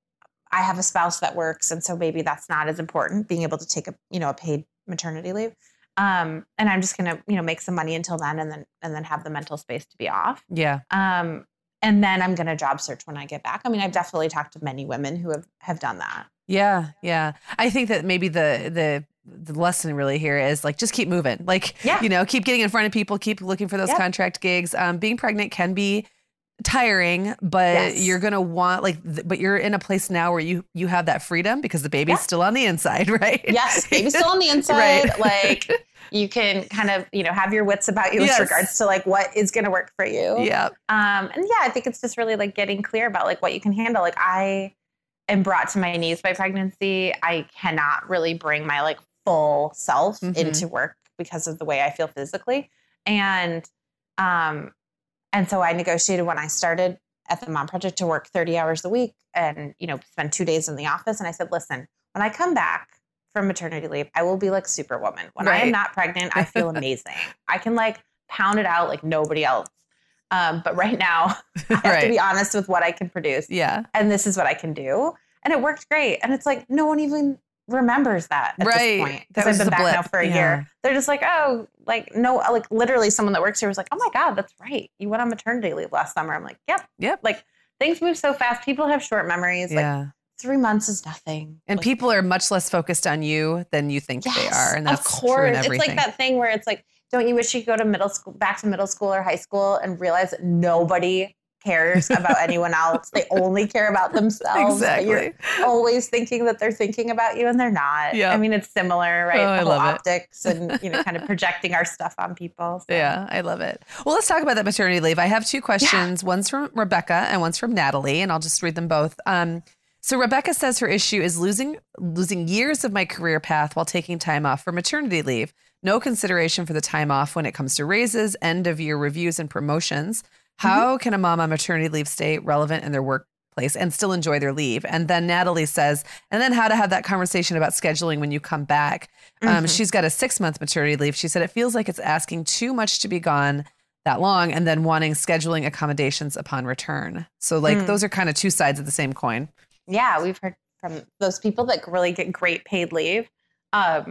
I have a spouse that works. And so maybe that's not as important, being able to take a, you know, a paid maternity leave. Um, and I'm just going to, you know, make some money until then and then, and then have the mental space to be off. Yeah. Um, and then I'm going to job search when I get back. I mean, I've definitely talked to many women who have, have done that. Yeah. Yeah. I think that maybe the, the, the lesson really here is like, just keep moving. Like, Yeah. you know, keep getting in front of people, keep looking for those Yep. contract gigs. Um, being pregnant can be tiring, but Yes. you're going to want like, th- but you're in a place now where you, you have that freedom because the baby's Yeah. still on the inside, right? Yes, baby's still on the inside. Right. Like you can kind of, you know, have your wits about you Yes. with regards to like what is going to work for you. Yeah. Um, and yeah, I think it's just really like getting clear about like what you can handle. Like I am brought to my knees by pregnancy. I cannot really bring my like full self Mhm. into work because of the way I feel physically. And, um, and so I negotiated when I started at the Mom Project to work thirty hours a week and, you know, spend two days in the office. And I said, listen, when I come back from maternity leave, I will be like Superwoman. When I Right. am not pregnant, I feel amazing. I can like pound it out like nobody else. Um, but right now, I have Right. to be honest with what I can produce. Yeah. And this is what I can do. And it worked great. And it's like, no one even remembers that at Right. this point. That Because was I've been the back now blip. for a Yeah. year. They're just like, oh, like, no, like literally someone that works here was like, oh my God, that's right. You went on maternity leave last summer. I'm like, yep. Yep. Like things move so fast. People have short memories. Like Yeah. three months is nothing. And Like, people are much less focused on you than you think they yes, are. And of that's course. true in It's everything. like that thing where it's like, don't you wish you could go to middle school, back to middle school or high school and realize that nobody cares about anyone else. They only care about themselves. But Exactly. you're always thinking that they're thinking about you and they're not. Yep. I mean, it's similar, right? Oh, I the whole love it. optics and, you know, kind of projecting our stuff on people. So. Yeah, I love it. Well, let's talk about that maternity leave. I have two questions. One's from Rebecca and one's from Natalie, and I'll just read them both. Um, so Rebecca says her issue is losing losing years of my career path while taking time off for maternity leave. No consideration for the time off when it comes to raises, end of year reviews, and promotions. How can a mom on maternity leave stay relevant in their workplace and still enjoy their leave? And then Natalie says, and then how to have that conversation about scheduling when you come back. Um, Mhm. She's got a six month maternity leave. She said it feels like it's asking too much to be gone that long and then wanting scheduling accommodations upon return. So like Mm. those are kind of two sides of the same coin. Yeah, we've heard from those people that really get great paid leave. Um,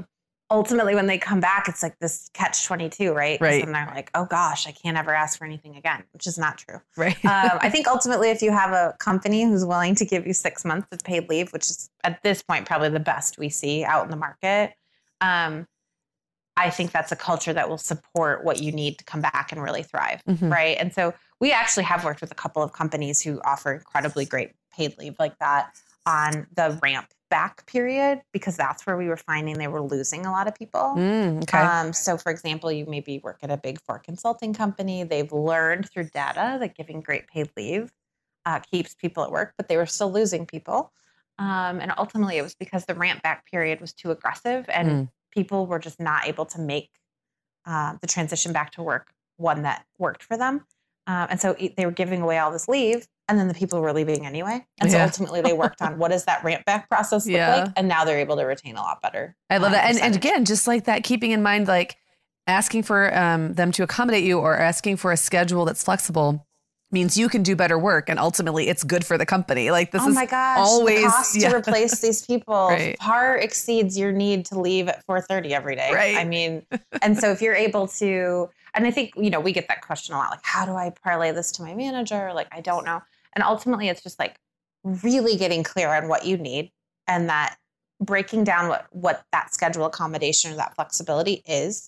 ultimately when they come back, it's like this catch twenty-two, right? Right. And they're like, oh gosh, I can't ever ask for anything again, which is not true. Right. um, I think ultimately if you have a company who's willing to give you six months of paid leave, which is at this point probably the best we see out in the market, um, I think that's a culture that will support what you need to come back and really thrive, Mhm. right? And so we actually have worked with a couple of companies who offer incredibly great paid leave like that on the ramp back period, because that's where we were finding they were losing a lot of people. Mm, okay. Um, so for example, you maybe work at a big four consulting company. They've learned through data that giving great paid leave uh, keeps people at work, but they were still losing people. Um, and ultimately it was because the ramp back period was too aggressive and Mm. people were just not able to make uh, the transition back to work one that worked for them. Um, and so e- they were giving away all this leave, and then the people were leaving anyway. And so Yeah. ultimately they worked on what does that ramp back process look Yeah. like? And now they're able to retain a lot better. I love um, that. And, and percentage. again, just like that, keeping in mind, like asking for um, them to accommodate you or asking for a schedule that's flexible means you can do better work. And ultimately it's good for the company. Like this oh is my gosh, always the cost yeah. to replace these people Right. far exceeds your need to leave at four thirty every day. Right. I mean, and so if you're able to, and I think, you know, we get that question a lot, like, how do I parlay this to my manager? Like, I don't know. And ultimately it's just like really getting clear on what you need, and that breaking down what, what that schedule accommodation or that flexibility is,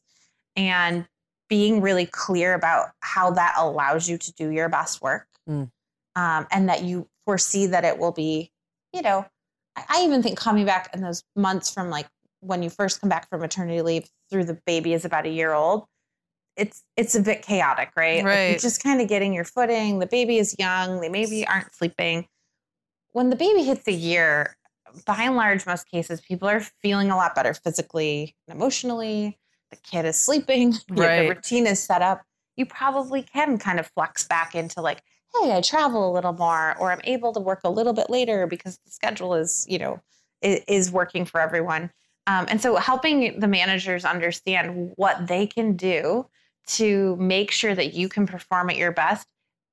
and being really clear about how that allows you to do your best work. Mm. Um, and that you foresee that it will be, you know, I, I even think coming back in those months from like when you first come back from maternity leave through the baby is about a year old, it's it's a bit chaotic, right? Like Right. you're just kind of getting your footing. The baby is young. They maybe aren't sleeping. When the baby hits a year, by and large, most cases, people are feeling a lot better physically and emotionally. The kid is sleeping. Right. The routine is set up. You probably can kind of flex back into like, hey, I travel a little more, or I'm able to work a little bit later because the schedule is, you know, is, is working for everyone. Um, and so helping the managers understand what they can do to make sure that you can perform at your best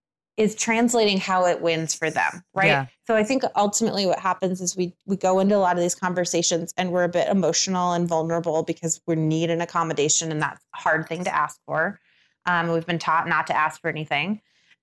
is translating how it wins for them, right? Yeah. So I think ultimately what happens is we we go into a lot of these conversations and we're a bit emotional and vulnerable because we need an accommodation, and that's a hard thing to ask for. Um, we've been taught not to ask for anything,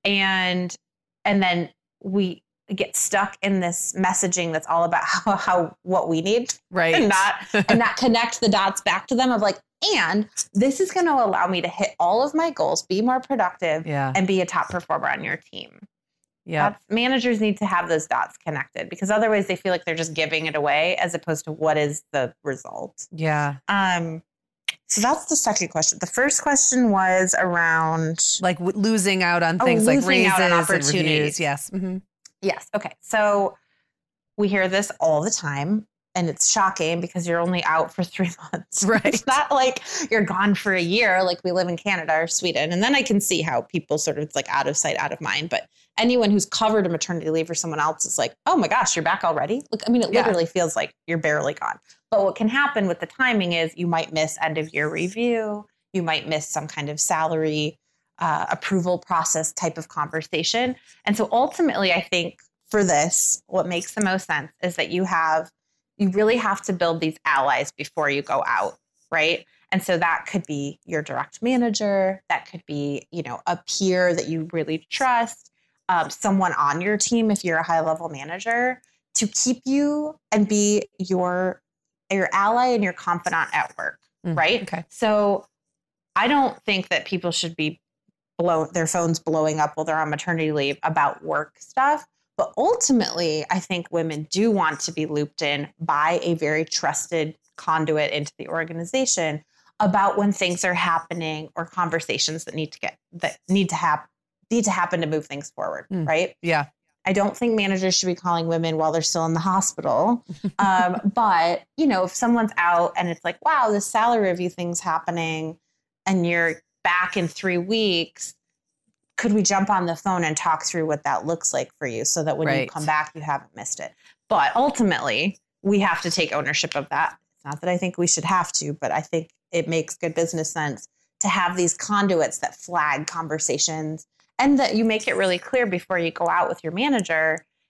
and and then we get stuck in this messaging that's all about how, how what we need, Right. and not and not connect the dots back to them of like, and this is going to allow me to hit all of my goals, be more productive, Yeah. and be a top performer on your team. Yeah. That's, managers need to have those dots connected, because otherwise they feel like they're just giving it away as opposed to what is the result. Yeah. Um, so that's the second question. The first question was around, Like w- losing out on Oh, things like losing raises out on and opportunities. reviews. Yes. hmm yes, okay. So we hear this all the time, and it's shocking because you're only out for three months. Right. It's not like you're gone for a year like we live in Canada or Sweden. And then I can see how people sort of, it's like out of sight, out of mind. But anyone who's covered a maternity leave for someone else is like, oh my gosh, you're back already? Like, I mean, it Yeah. literally feels like you're barely gone. But what can happen with the timing is you might miss end of year review. You might miss some kind of salary uh, approval process type of conversation. And so ultimately, I think for this, what makes the most sense is that you have, you really have to build these allies before you go out, right? And so that could be your direct manager. That could be, you know, a peer that you really trust, um, someone on your team if you're a high level manager, to keep you and be your your ally and your confidant at work, Mm, right? okay. So I don't think that people should be blow their phones blowing up while they're on maternity leave about work stuff. But ultimately, I think women do want to be looped in by a very trusted conduit into the organization about when things are happening or conversations that need to get that need to happen need to happen to move things forward, Mm. right? Yeah. I don't think managers should be calling women while they're still in the hospital. Um, but, you know, if someone's out and it's like, wow, this salary review thing's happening and you're back in three weeks, could we jump on the phone and talk through what that looks like for you so that when you Right. come back, you haven't missed it? But ultimately, we have to take ownership of that. It's not that I think we should have to, but I think it makes good business sense to have these conduits that flag conversations, and that you make it really clear before you go out with your manager,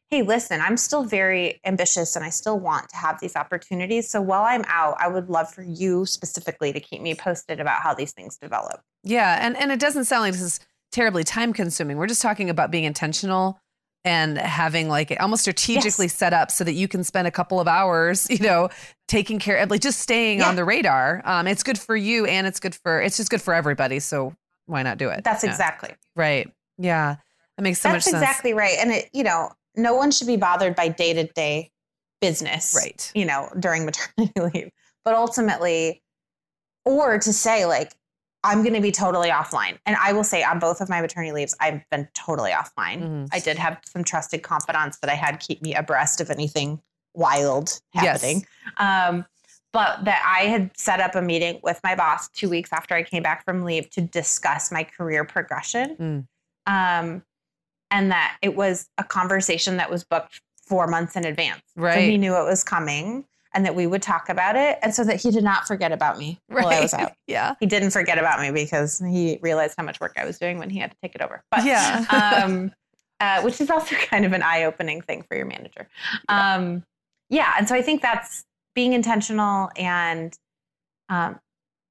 hey, listen, I'm still very ambitious and I still want to have these opportunities. So while I'm out, I would love for you specifically to keep me posted about how these things develop. Yeah. And, and it doesn't sound like this is terribly time consuming. We're just talking about being intentional and having like it almost strategically Yes. set up so that you can spend a couple of hours, you know, taking care of like just staying Yeah. on the radar. Um, it's good for you and it's good for, it's just good for everybody. So why not do it? That's Yeah. exactly. Right. Yeah. That makes so That's much sense. exactly right. And it, you know, no one should be bothered by day-to-day business, Right. you know, during maternity leave. But ultimately, or to say like, I'm going to be totally offline. And I will say on both of my maternity leaves, I've been totally offline. Mhm. I did have some trusted confidants that I had keep me abreast of anything wild Yes. happening. Um, but that I had set up a meeting with my boss two weeks after I came back from leave to discuss my career progression. Mm. Um, and that it was a conversation that was booked four months in advance. So Right. he knew it was coming and that we would talk about it. And so that he did not forget about me Right. while I was out. Yeah. He didn't forget about me because he realized how much work I was doing when he had to take it over. But, Yeah. um, uh, which is also kind of an eye-opening thing for your manager. Yeah. Um, yeah. And so I think that's being intentional and um,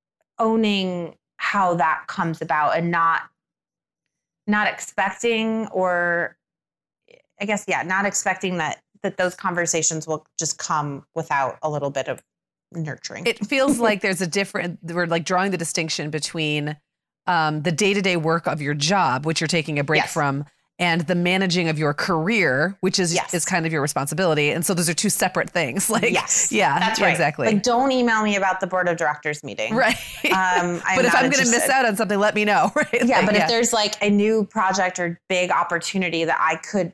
owning how that comes about and not not expecting or I guess, yeah, not expecting that that those conversations will just come without a little bit of nurturing. It feels like there's a different, we're like drawing the distinction between um, the day-to-day work of your job, which you're taking a break Yes. from, and the managing of your career, which is Yes. is kind of your responsibility. And so those are two separate things. Like, yes. yeah, That's yeah, right. exactly. Like, don't email me about the board of directors meeting. Right. Um, I'm but if not I'm going to miss interested. out on something, let me know. Right. Yeah, Like, but if there's like a new project or big opportunity that I could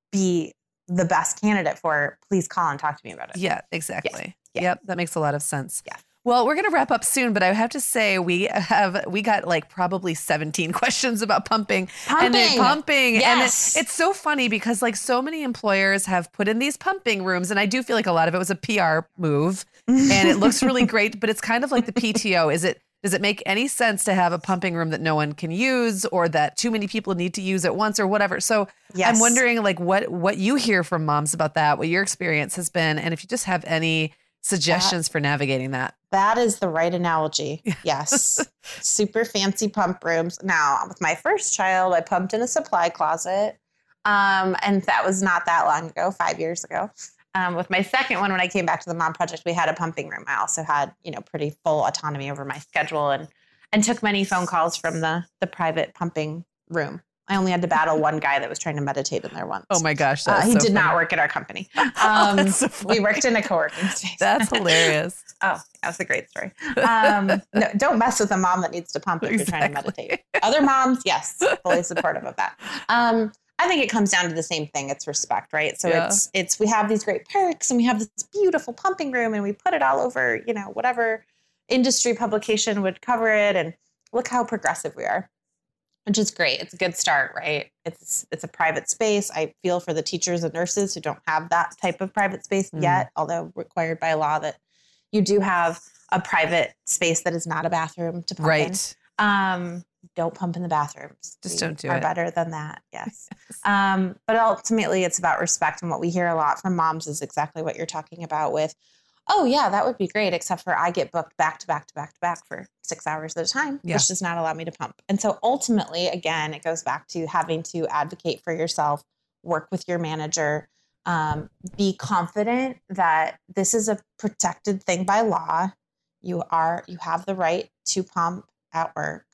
be the best candidate for, please call and talk to me about it. Yeah, exactly. Yeah. Yep. That makes a lot of sense. Yeah. Well, we're going to wrap up soon, but I have to say we have, we got like probably seventeen questions about pumping. And then Pumping. pumping. Yes. And it, it's so funny because like so many employers have put in these pumping rooms. And I do feel like a lot of it was a P R move and it looks really great, but it's kind of like the P T O. Is it, does it make any sense to have a pumping room that no one can use or that too many people need to use at once or whatever? So Yes. I'm wondering like what, what you hear from moms about that, what your experience has been. And if you just have any suggestions for navigating that. That is the right analogy. Yes. Super fancy pump rooms. Now, with my first child, I pumped in a supply closet. Um, and that was not that long ago, five years ago. Um, with my second one, when I came back to the Mom Project, we had a pumping room. I also had, you know, pretty full autonomy over my schedule and and took many phone calls from the the private pumping room. I only had to battle one guy that was trying to meditate in there once. Oh my gosh. Uh, That's he so did funny. not work at our company. Oh, Um, that's so funny. we worked in a co-working space. That's hilarious. Oh, that's a great story. Um, no, don't mess with a mom that needs to pump if you're trying to Exactly. meditate. Other moms, yes, fully supportive of that. Um, I think it comes down to the same thing. It's respect, right? So Yeah. it's it's we have these great perks and we have this beautiful pumping room and we put it all over, you know, whatever industry publication would cover it. And look how progressive we are, which is great. It's a good start, right? It's it's a private space. I feel for the teachers and nurses who don't have that type of private space Mm. yet, although required by law that you do have a private space that is not a bathroom to pump in. Right. Um, don't pump in the bathrooms. Just We don't do are it. better than that. Yes. Um, but ultimately it's about respect. And what we hear a lot from moms is exactly what you're talking about with, oh yeah, that would be great. Except for I get booked back to back to back to back for six hours at a time, Yeah. which does not allow me to pump. And so ultimately, again, it goes back to having to advocate for yourself, work with your manager, um, be confident that this is a protected thing by law. You are, you have the right to pump at work.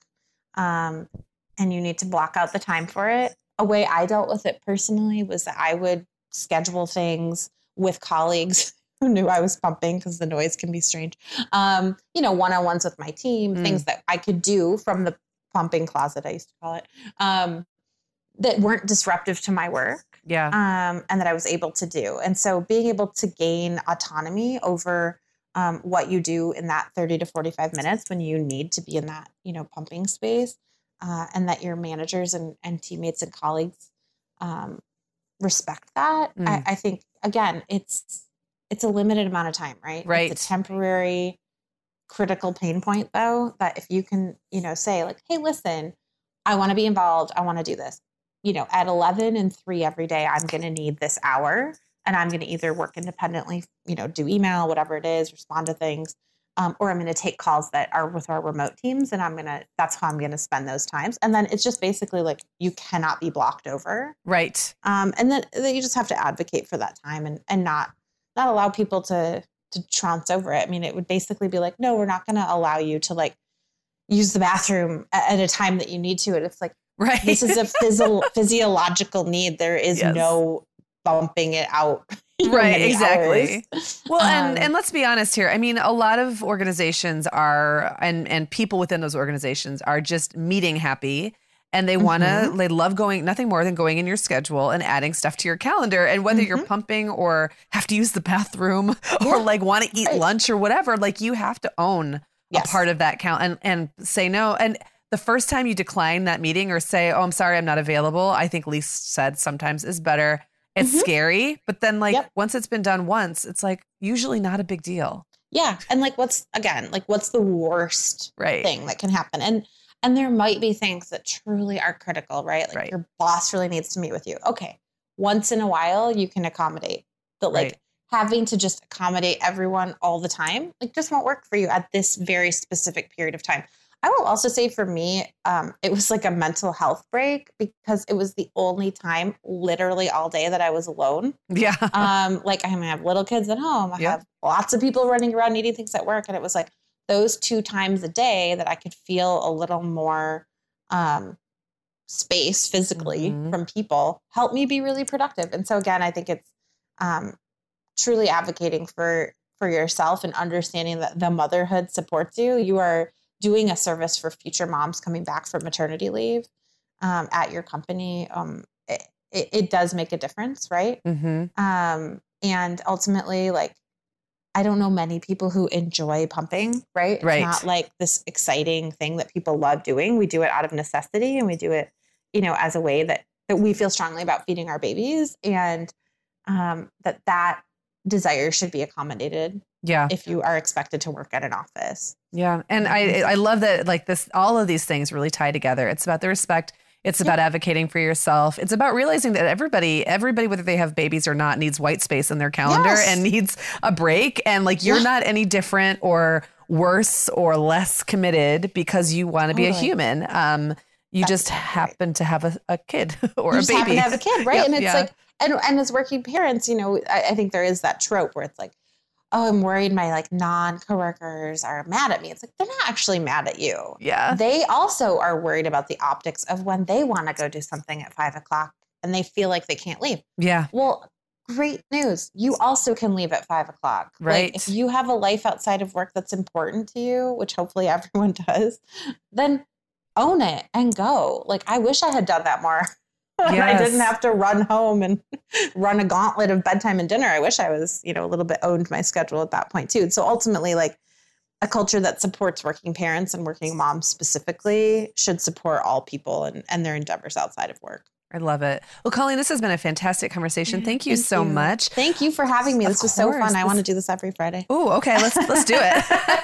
Um, and you need to block out the time for it. A way I dealt with it personally was that I would schedule things with colleagues who knew I was pumping because the noise can be strange. Um, you know, one-on-ones with my team, Mm. things that I could do from the pumping closet, I used to call it, um, that weren't disruptive to my work. Yeah. Um, and that I was able to do. And so being able to gain autonomy over um, what you do in that thirty to forty-five minutes when you need to be in that, you know, pumping space, uh, and that your managers and, and teammates and colleagues um, respect that. Mm. I, I think, again, it's it's a limited amount of time, right? Right. It's a temporary critical pain point, though, that if you can, you know, say like, hey, listen, I want to be involved. I want to do this. you know, at eleven and three every day, I'm going to need this hour, and I'm going to either work independently, you know, do email, whatever it is, respond to things, um, or I'm going to take calls that are with our remote teams, and I'm going to, that's how I'm going to spend those times. And then it's just basically like, you cannot be blocked over. Right. Um, and then, then you just have to advocate for that time and, and not, not allow people to, to trounce over it. I mean, it would basically be like, no, we're not going to allow you to like use the bathroom at, at a time that you need to. And it's like, right. This is a physio- physiological need. There is Yes. no bumping it out. Right, exactly. Hours. Well, and Um, and let's be honest here. I mean, a lot of organizations are, and and people within those organizations are just meeting happy, and they want to, Mhm. they love going, nothing more than going in your schedule and adding stuff to your calendar. And whether you're Mhm. pumping or have to use the bathroom Yeah, or like want to eat right. lunch or whatever, like you have to own Yes. a part of that count and and say no. And the first time you decline that meeting or say, "Oh, I'm sorry, I'm not available," I think Lise said sometimes is better. It's Mhm. scary, but then like Yep. once it's been done once, it's like usually not a big deal. Yeah. And like, what's, again, like what's the worst Right. thing that can happen? And, and there might be things that truly are critical, right? Like Right. your boss really needs to meet with you. Okay. Once in a while you can accommodate, but like Right. having to just accommodate everyone all the time, like just won't work for you at this very specific period of time. I will also say for me, um, it was like a mental health break because it was the only time literally all day that I was alone. Yeah. Um, like I, mean, I have little kids at home. I Yep. have lots of people running around needing things at work. And it was like those two times a day that I could feel a little more um, space physically Mhm. from people helped me be really productive. And so again, I think it's um, truly advocating for, for yourself and understanding that the motherhood supports you. You are doing a service for future moms coming back from maternity leave um, at your company. Um, it, it, it does make a difference, right? Mm-hmm. Um, and ultimately, like, I don't know many people who enjoy pumping, right? It's Right. not like this exciting thing that people love doing. We do it out of necessity and we do it, you know, as a way that, that we feel strongly about feeding our babies and um, that that desire should be accommodated Yeah. if you are expected to work at an office. Yeah. And I I love that like this, all of these things really tie together. It's about the respect. It's about advocating for yourself. It's about realizing that everybody, everybody, whether they have babies or not, needs white space in their calendar Yes. and needs a break. And like, you're Yeah. not any different or worse or less committed because you want to be a Totally. human. Um, you That's just exactly right. happen to have a, a kid or You a just baby. happen to have a kid, right? Yep, And it's yeah. like, and, and as working parents, you know, I, I think there is that trope where it's like, oh, I'm worried my like non-coworkers are mad at me. It's like, they're not actually mad at you. Yeah. They also are worried about the optics of when they want to go do something at five o'clock and they feel like they can't leave. Yeah. Well, great news. You also can leave at five o'clock. Right. Like, if you have a life outside of work that's important to you, which hopefully everyone does, then own it and go. Like, I wish I had done that more. And I Yes. didn't have to run home and run a gauntlet of bedtime and dinner. I wish I was, you know, a little bit owned my schedule at that point too. So ultimately, like, a culture that supports working parents and working moms specifically should support all people and, and their endeavors outside of work. I love it. Well, Colleen, this has been a fantastic conversation. Thank you Thank so you. much. Thank you for having me. Of This was so course. fun. I This- want to do this every Friday. Oh, okay. Let's let's do it.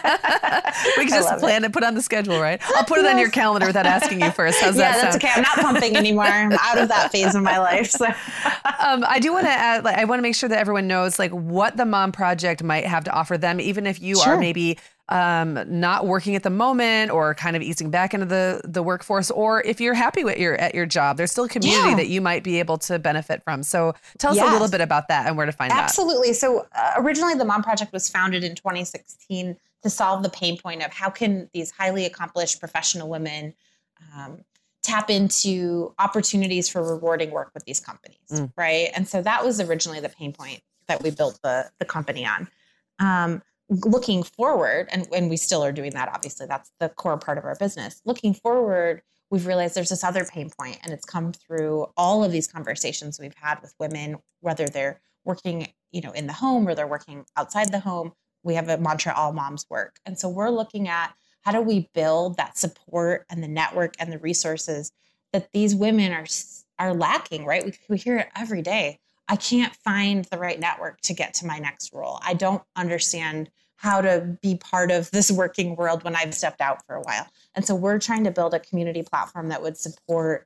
We can I just love plan it. it, put it on the schedule, right? I'll put it on your Yes. calendar without asking you first. How's Yeah, that that's sound? okay. I'm not pumping anymore. I'm out of that phase of my life. So Um, I do want to add, like, I want to make sure that everyone knows, like, what the Mom Project might have to offer them, even if you Sure. are maybe um, not working at the moment or kind of easing back into the the workforce, or if you're happy with your at your job, there's still a community Yeah. that you might be able to benefit from. So tell us a Yes. little bit about that and where to find that. Absolutely. So uh, originally the Mom Project was founded in twenty sixteen to solve the pain point of how can these highly accomplished professional women um, tap into opportunities for rewarding work with these companies, Mm. right? And so that was originally the pain point that we built the, the company on. Um, looking forward, and, and we still are doing that, obviously, that's the core part of our business. Looking forward, we've realized there's this other pain point, and it's come through all of these conversations we've had with women, whether they're working, you know, in the home or they're working outside the home. We have a mantra, all moms work. And so we're looking at how do we build that support and the network and the resources that these women are are lacking, right? We, we hear it every day. I can't find the right network to get to my next role. I don't understand how to be part of this working world when I've stepped out for a while. And so we're trying to build a community platform that would support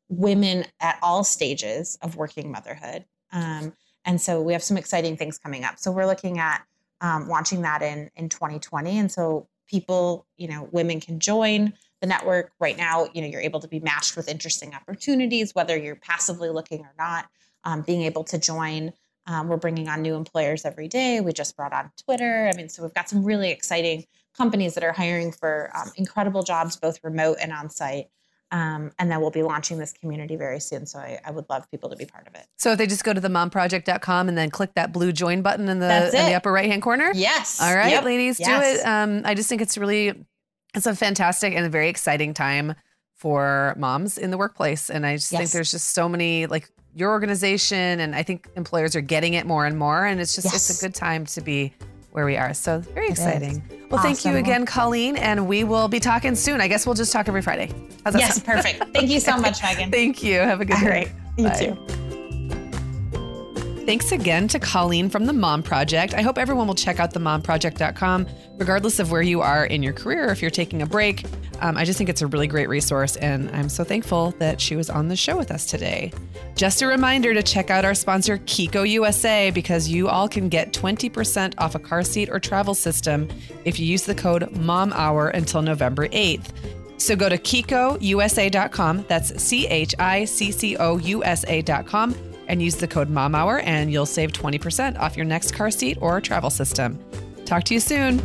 women at all stages of working motherhood. Um, and so we have some exciting things coming up. So we're looking at um, launching that in, in twenty twenty. And so people, you know, women can join the network right now. You know, you're able to be matched with interesting opportunities, whether you're passively looking or not, um, being able to join. Um, we're bringing on new employers every day. We just brought on Twitter. I mean, so we've got some really exciting companies that are hiring for um, incredible jobs, both remote and on-site. Um, and then we'll be launching this community very soon. So I, I would love people to be part of it. So if they just go to the mom project dot com and then click that blue join button in the That's in it. the upper right-hand corner? Yes. All right, Yep. ladies, Yes. do it. Um, I just think it's really, it's a fantastic and a very exciting time for moms in the workplace. And I just Yes. think there's just so many, like your organization, and I think employers are getting it more and more. And it's just, Yes. it's a good time to be where we are. So very It exciting. is. Well, thank you Awesome. again, Colleen. And we will be talking soon. I guess we'll just talk every Friday. How's that Yes, sound? perfect. Thank you so much, Megan. Thank you. Have a good All day. right. You Bye. too. Thanks again to Colleen from The Mom Project. I hope everyone will check out the mom project dot com, regardless of where you are in your career, or if you're taking a break. Um, I just think it's a really great resource, and I'm so thankful that she was on the show with us today. Just a reminder to check out our sponsor, Kiko U S A, because you all can get twenty percent off a car seat or travel system if you use the code MOMHOUR until November eighth. So go to Kiko U S A dot com, that's C H I C C O U S A dot com, and use the code MOMHOUR, and you'll save twenty percent off your next car seat or travel system. Talk to you soon.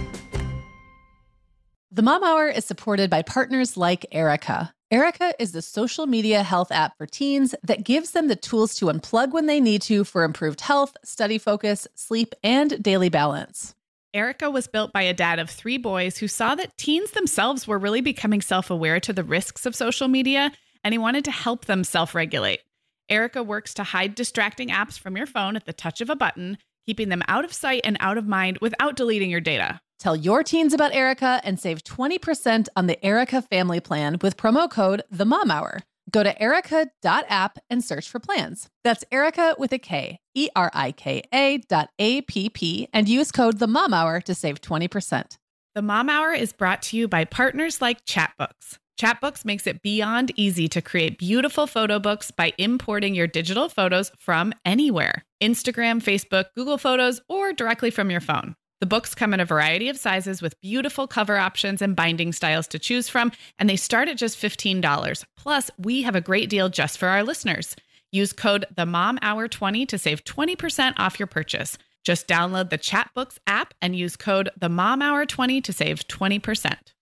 The Mom Hour is supported by partners like Erica. Erica is the social media health app for teens that gives them the tools to unplug when they need to for improved health, study focus, sleep, and daily balance. Erica was built by a dad of three boys who saw that teens themselves were really becoming self-aware to the risks of social media, and he wanted to help them self-regulate. Erica works to hide distracting apps from your phone at the touch of a button, keeping them out of sight and out of mind without deleting your data. Tell your teens about Erica and save twenty percent on the Erica family plan with promo code The Mom Hour. Go to erica dot app and search for plans. That's Erica with a K, E R I K A dot A P P, and use code The Mom Hour to save twenty percent. The Mom Hour is brought to you by partners like Chatbooks. Chatbooks makes it beyond easy to create beautiful photo books by importing your digital photos from anywhere. Instagram, Facebook, Google Photos, or directly from your phone. The books come in a variety of sizes with beautiful cover options and binding styles to choose from, and they start at just fifteen dollars. Plus, we have a great deal just for our listeners. Use code the mom hour twenty to save twenty percent off your purchase. Just download the Chatbooks app and use code the mom hour twenty to save twenty percent.